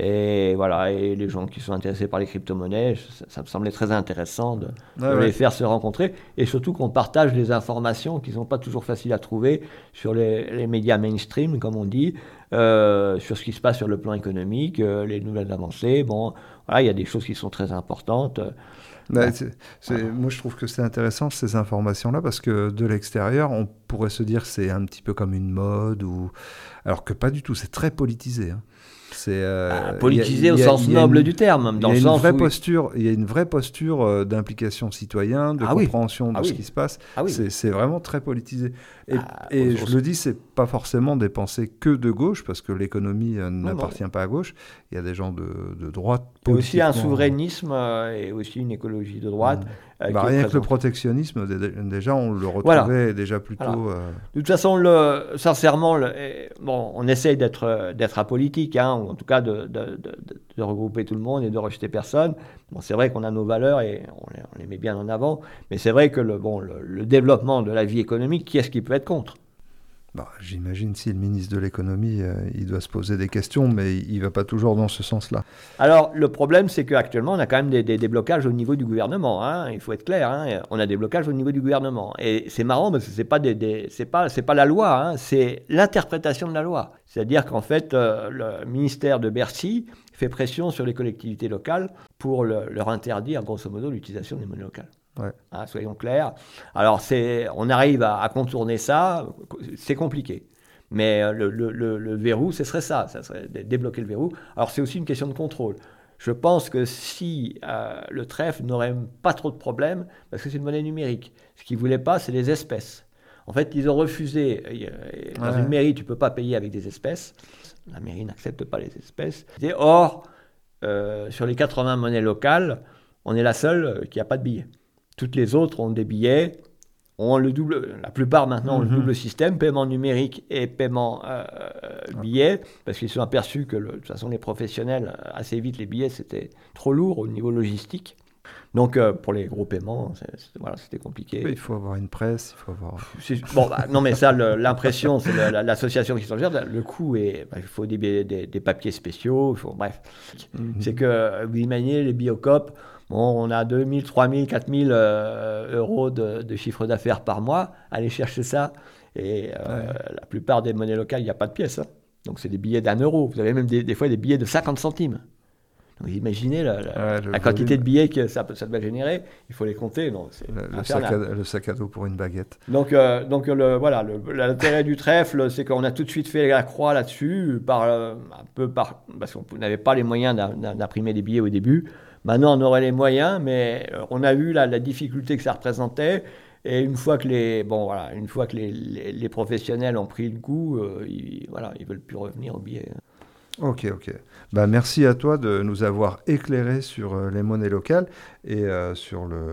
Et voilà, et les gens qui sont intéressés par les crypto-monnaies, ça, ça me semblait très intéressant de, ah de ouais. les faire se rencontrer, et surtout qu'on partage des informations qui ne sont pas toujours faciles à trouver sur les, les médias mainstream, comme on dit, euh, sur ce qui se passe sur le plan économique, euh, les nouvelles avancées. Bon, voilà, il y a des choses qui sont très importantes. Bah, ouais. c'est, c'est, voilà. Moi, je trouve que c'est intéressant, ces informations-là, parce que de l'extérieur, on pourrait se dire que c'est un petit peu comme une mode, ou... alors que pas du tout, c'est très politisé, hein. C'est euh, ah, politisé a, au a, sens noble une, du terme, dans le sens une vraie où posture, il y a une vraie posture euh, d'implication citoyen, de ah compréhension oui. de ah ce oui. qui se passe. Ah oui. c'est, c'est vraiment très politisé. Et, ah, et je le dis, c'est pas forcément des pensées que de gauche, parce que l'économie euh, non, n'appartient non. pas à gauche. Il y a des gens de, de droite. Il y a aussi un souverainisme euh, et aussi une écologie de droite. Mmh. Euh, bah, rien que le protectionnisme, déjà, on le retrouvait voilà. déjà plutôt... Euh... De toute façon, le, sincèrement, le, bon, on essaye d'être, d'être apolitique, hein, ou en tout cas de, de, de, de regrouper tout le monde et de rejeter personne. Bon, c'est vrai qu'on a nos valeurs et on les, on les met bien en avant, mais c'est vrai que le, bon, le, le développement de la vie économique, qui est-ce qui peut être contre ? Bah, j'imagine si le ministre de l'économie, euh, il doit se poser des questions, mais il ne va pas toujours dans ce sens-là. Alors, le problème, c'est qu'actuellement, on a quand même des, des, des blocages au niveau du gouvernement. Hein, il faut être clair. Hein, on a des blocages au niveau du gouvernement. Et c'est marrant parce que ce n'est pas, des, des, c'est pas, c'est pas la loi, hein, c'est l'interprétation de la loi. C'est-à-dire qu'en fait, euh, le ministère de Bercy fait pression sur les collectivités locales pour le, leur interdire, grosso modo, l'utilisation des monnaies locales. Ouais. Hein, soyons clairs. Alors, c'est, on arrive à, à contourner ça, c'est compliqué. Mais le, le, le, le verrou, ce serait ça, ça serait débloquer le verrou. Alors, c'est aussi une question de contrôle. Je pense que si euh, le trèfle n'aurait pas trop de problèmes, parce que c'est une monnaie numérique, ce qu'ils ne voulaient pas, c'est les espèces. En fait, ils ont refusé. Dans ouais. une mairie, tu ne peux pas payer avec des espèces. La mairie n'accepte pas les espèces. Or, euh, sur les quatre-vingts monnaies locales, on est la seule qui n'a pas de billets. Toutes les autres ont des billets, ont le double, la plupart maintenant ont mm-hmm. le double système, paiement numérique et paiement euh, billets, parce qu'ils sont aperçus que le, de toute façon les professionnels, assez vite les billets c'était trop lourd au niveau logistique. Donc euh, pour les gros paiements, c'est, c'est, voilà, c'était compliqué. Oui, il faut avoir une presse, il faut avoir... C'est, bon, bah, non mais ça, le, l'impression, c'est le, la, l'association qui s'en gère, le coût est, bah, il faut des, des, des papiers spéciaux, il faut, bref. Mm-hmm. C'est que, vous imaginez, les Biocop, bon, on a deux mille, trois mille, quatre mille euh, euros de, de chiffre d'affaires par mois. Allez chercher ça. Et euh, ouais. la plupart des monnaies locales, il n'y a pas de pièces. Hein. Donc, c'est des billets d'un euro. Vous avez même des, des fois des billets de cinquante centimes. Donc, imaginez la, la, ouais, la quantité de billets que ça, ça doit générer. Il faut les compter. Donc, c'est le, le, sac à, le sac à dos pour une baguette. Donc, euh, donc le, voilà, le, l'intérêt du trèfle, c'est qu'on a tout de suite fait la croix là-dessus, par, euh, un peu par, parce qu'on n'avait pas les moyens d'imprimer des billets au début. Maintenant, on aurait les moyens, mais on a vu la, la difficulté que ça représentait. Et une fois que les, bon, voilà, une fois que les, les, les professionnels ont pris le coup, euh, ils, voilà, ils veulent plus revenir au billet. Ok, ok. Bah, merci à toi de nous avoir éclairé sur euh, les monnaies locales et euh, sur le,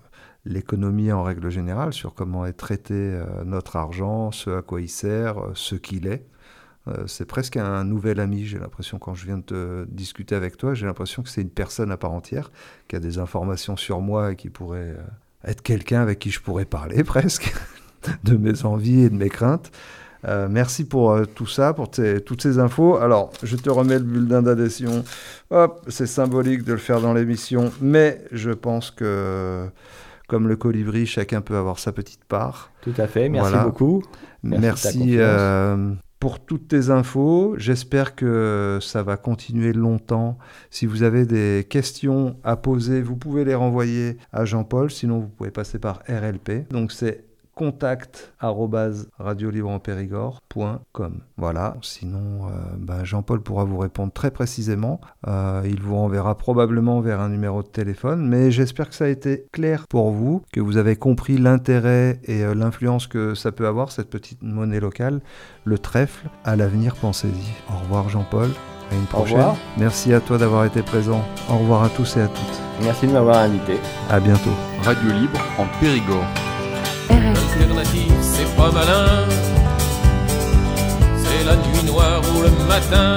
l'économie en règle générale, sur comment est traité euh, notre argent, ce à quoi il sert, euh, ce qu'il est. Euh, c'est presque un nouvel ami, j'ai l'impression, quand je viens de te discuter avec toi, j'ai l'impression que c'est une personne à part entière, qui a des informations sur moi et qui pourrait euh, être quelqu'un avec qui je pourrais parler presque, de mes envies et de mes craintes. Euh, merci pour euh, tout ça, pour tes, toutes ces infos. Alors, je te remets le bulletin d'adhésion. Hop, c'est symbolique de le faire dans l'émission, mais je pense que, comme le colibri, chacun peut avoir sa petite part. Tout à fait, merci voilà. beaucoup. Merci, merci pour toutes tes infos. J'espère que ça va continuer longtemps. Si vous avez des questions à poser, vous pouvez les renvoyer à Jean-Paul. Sinon, vous pouvez passer par R L P. Donc, c'est contact arobase radio libre en périgord point com. Voilà. Sinon, euh, ben Jean-Paul pourra vous répondre très précisément. Euh, il vous renverra probablement vers un numéro de téléphone. Mais j'espère que ça a été clair pour vous, que vous avez compris l'intérêt et euh, l'influence que ça peut avoir, cette petite monnaie locale, le trèfle. À l'avenir, pensez-y. Au revoir Jean-Paul. À une prochaine. Au revoir. Merci à toi d'avoir été présent. Au revoir à tous et à toutes. Merci de m'avoir invité. À bientôt. Radio Libre en Périgord. L'alternative, c'est pas pas malin. C'est la nuit noire ou le matin,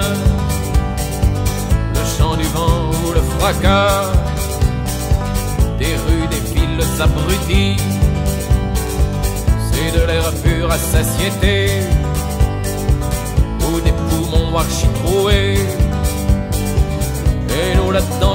le chant du vent ou le fracas des rues, des villes abruties. C'est de l'air pur à satiété ou des poumons archi-troués. Et nous là-dedans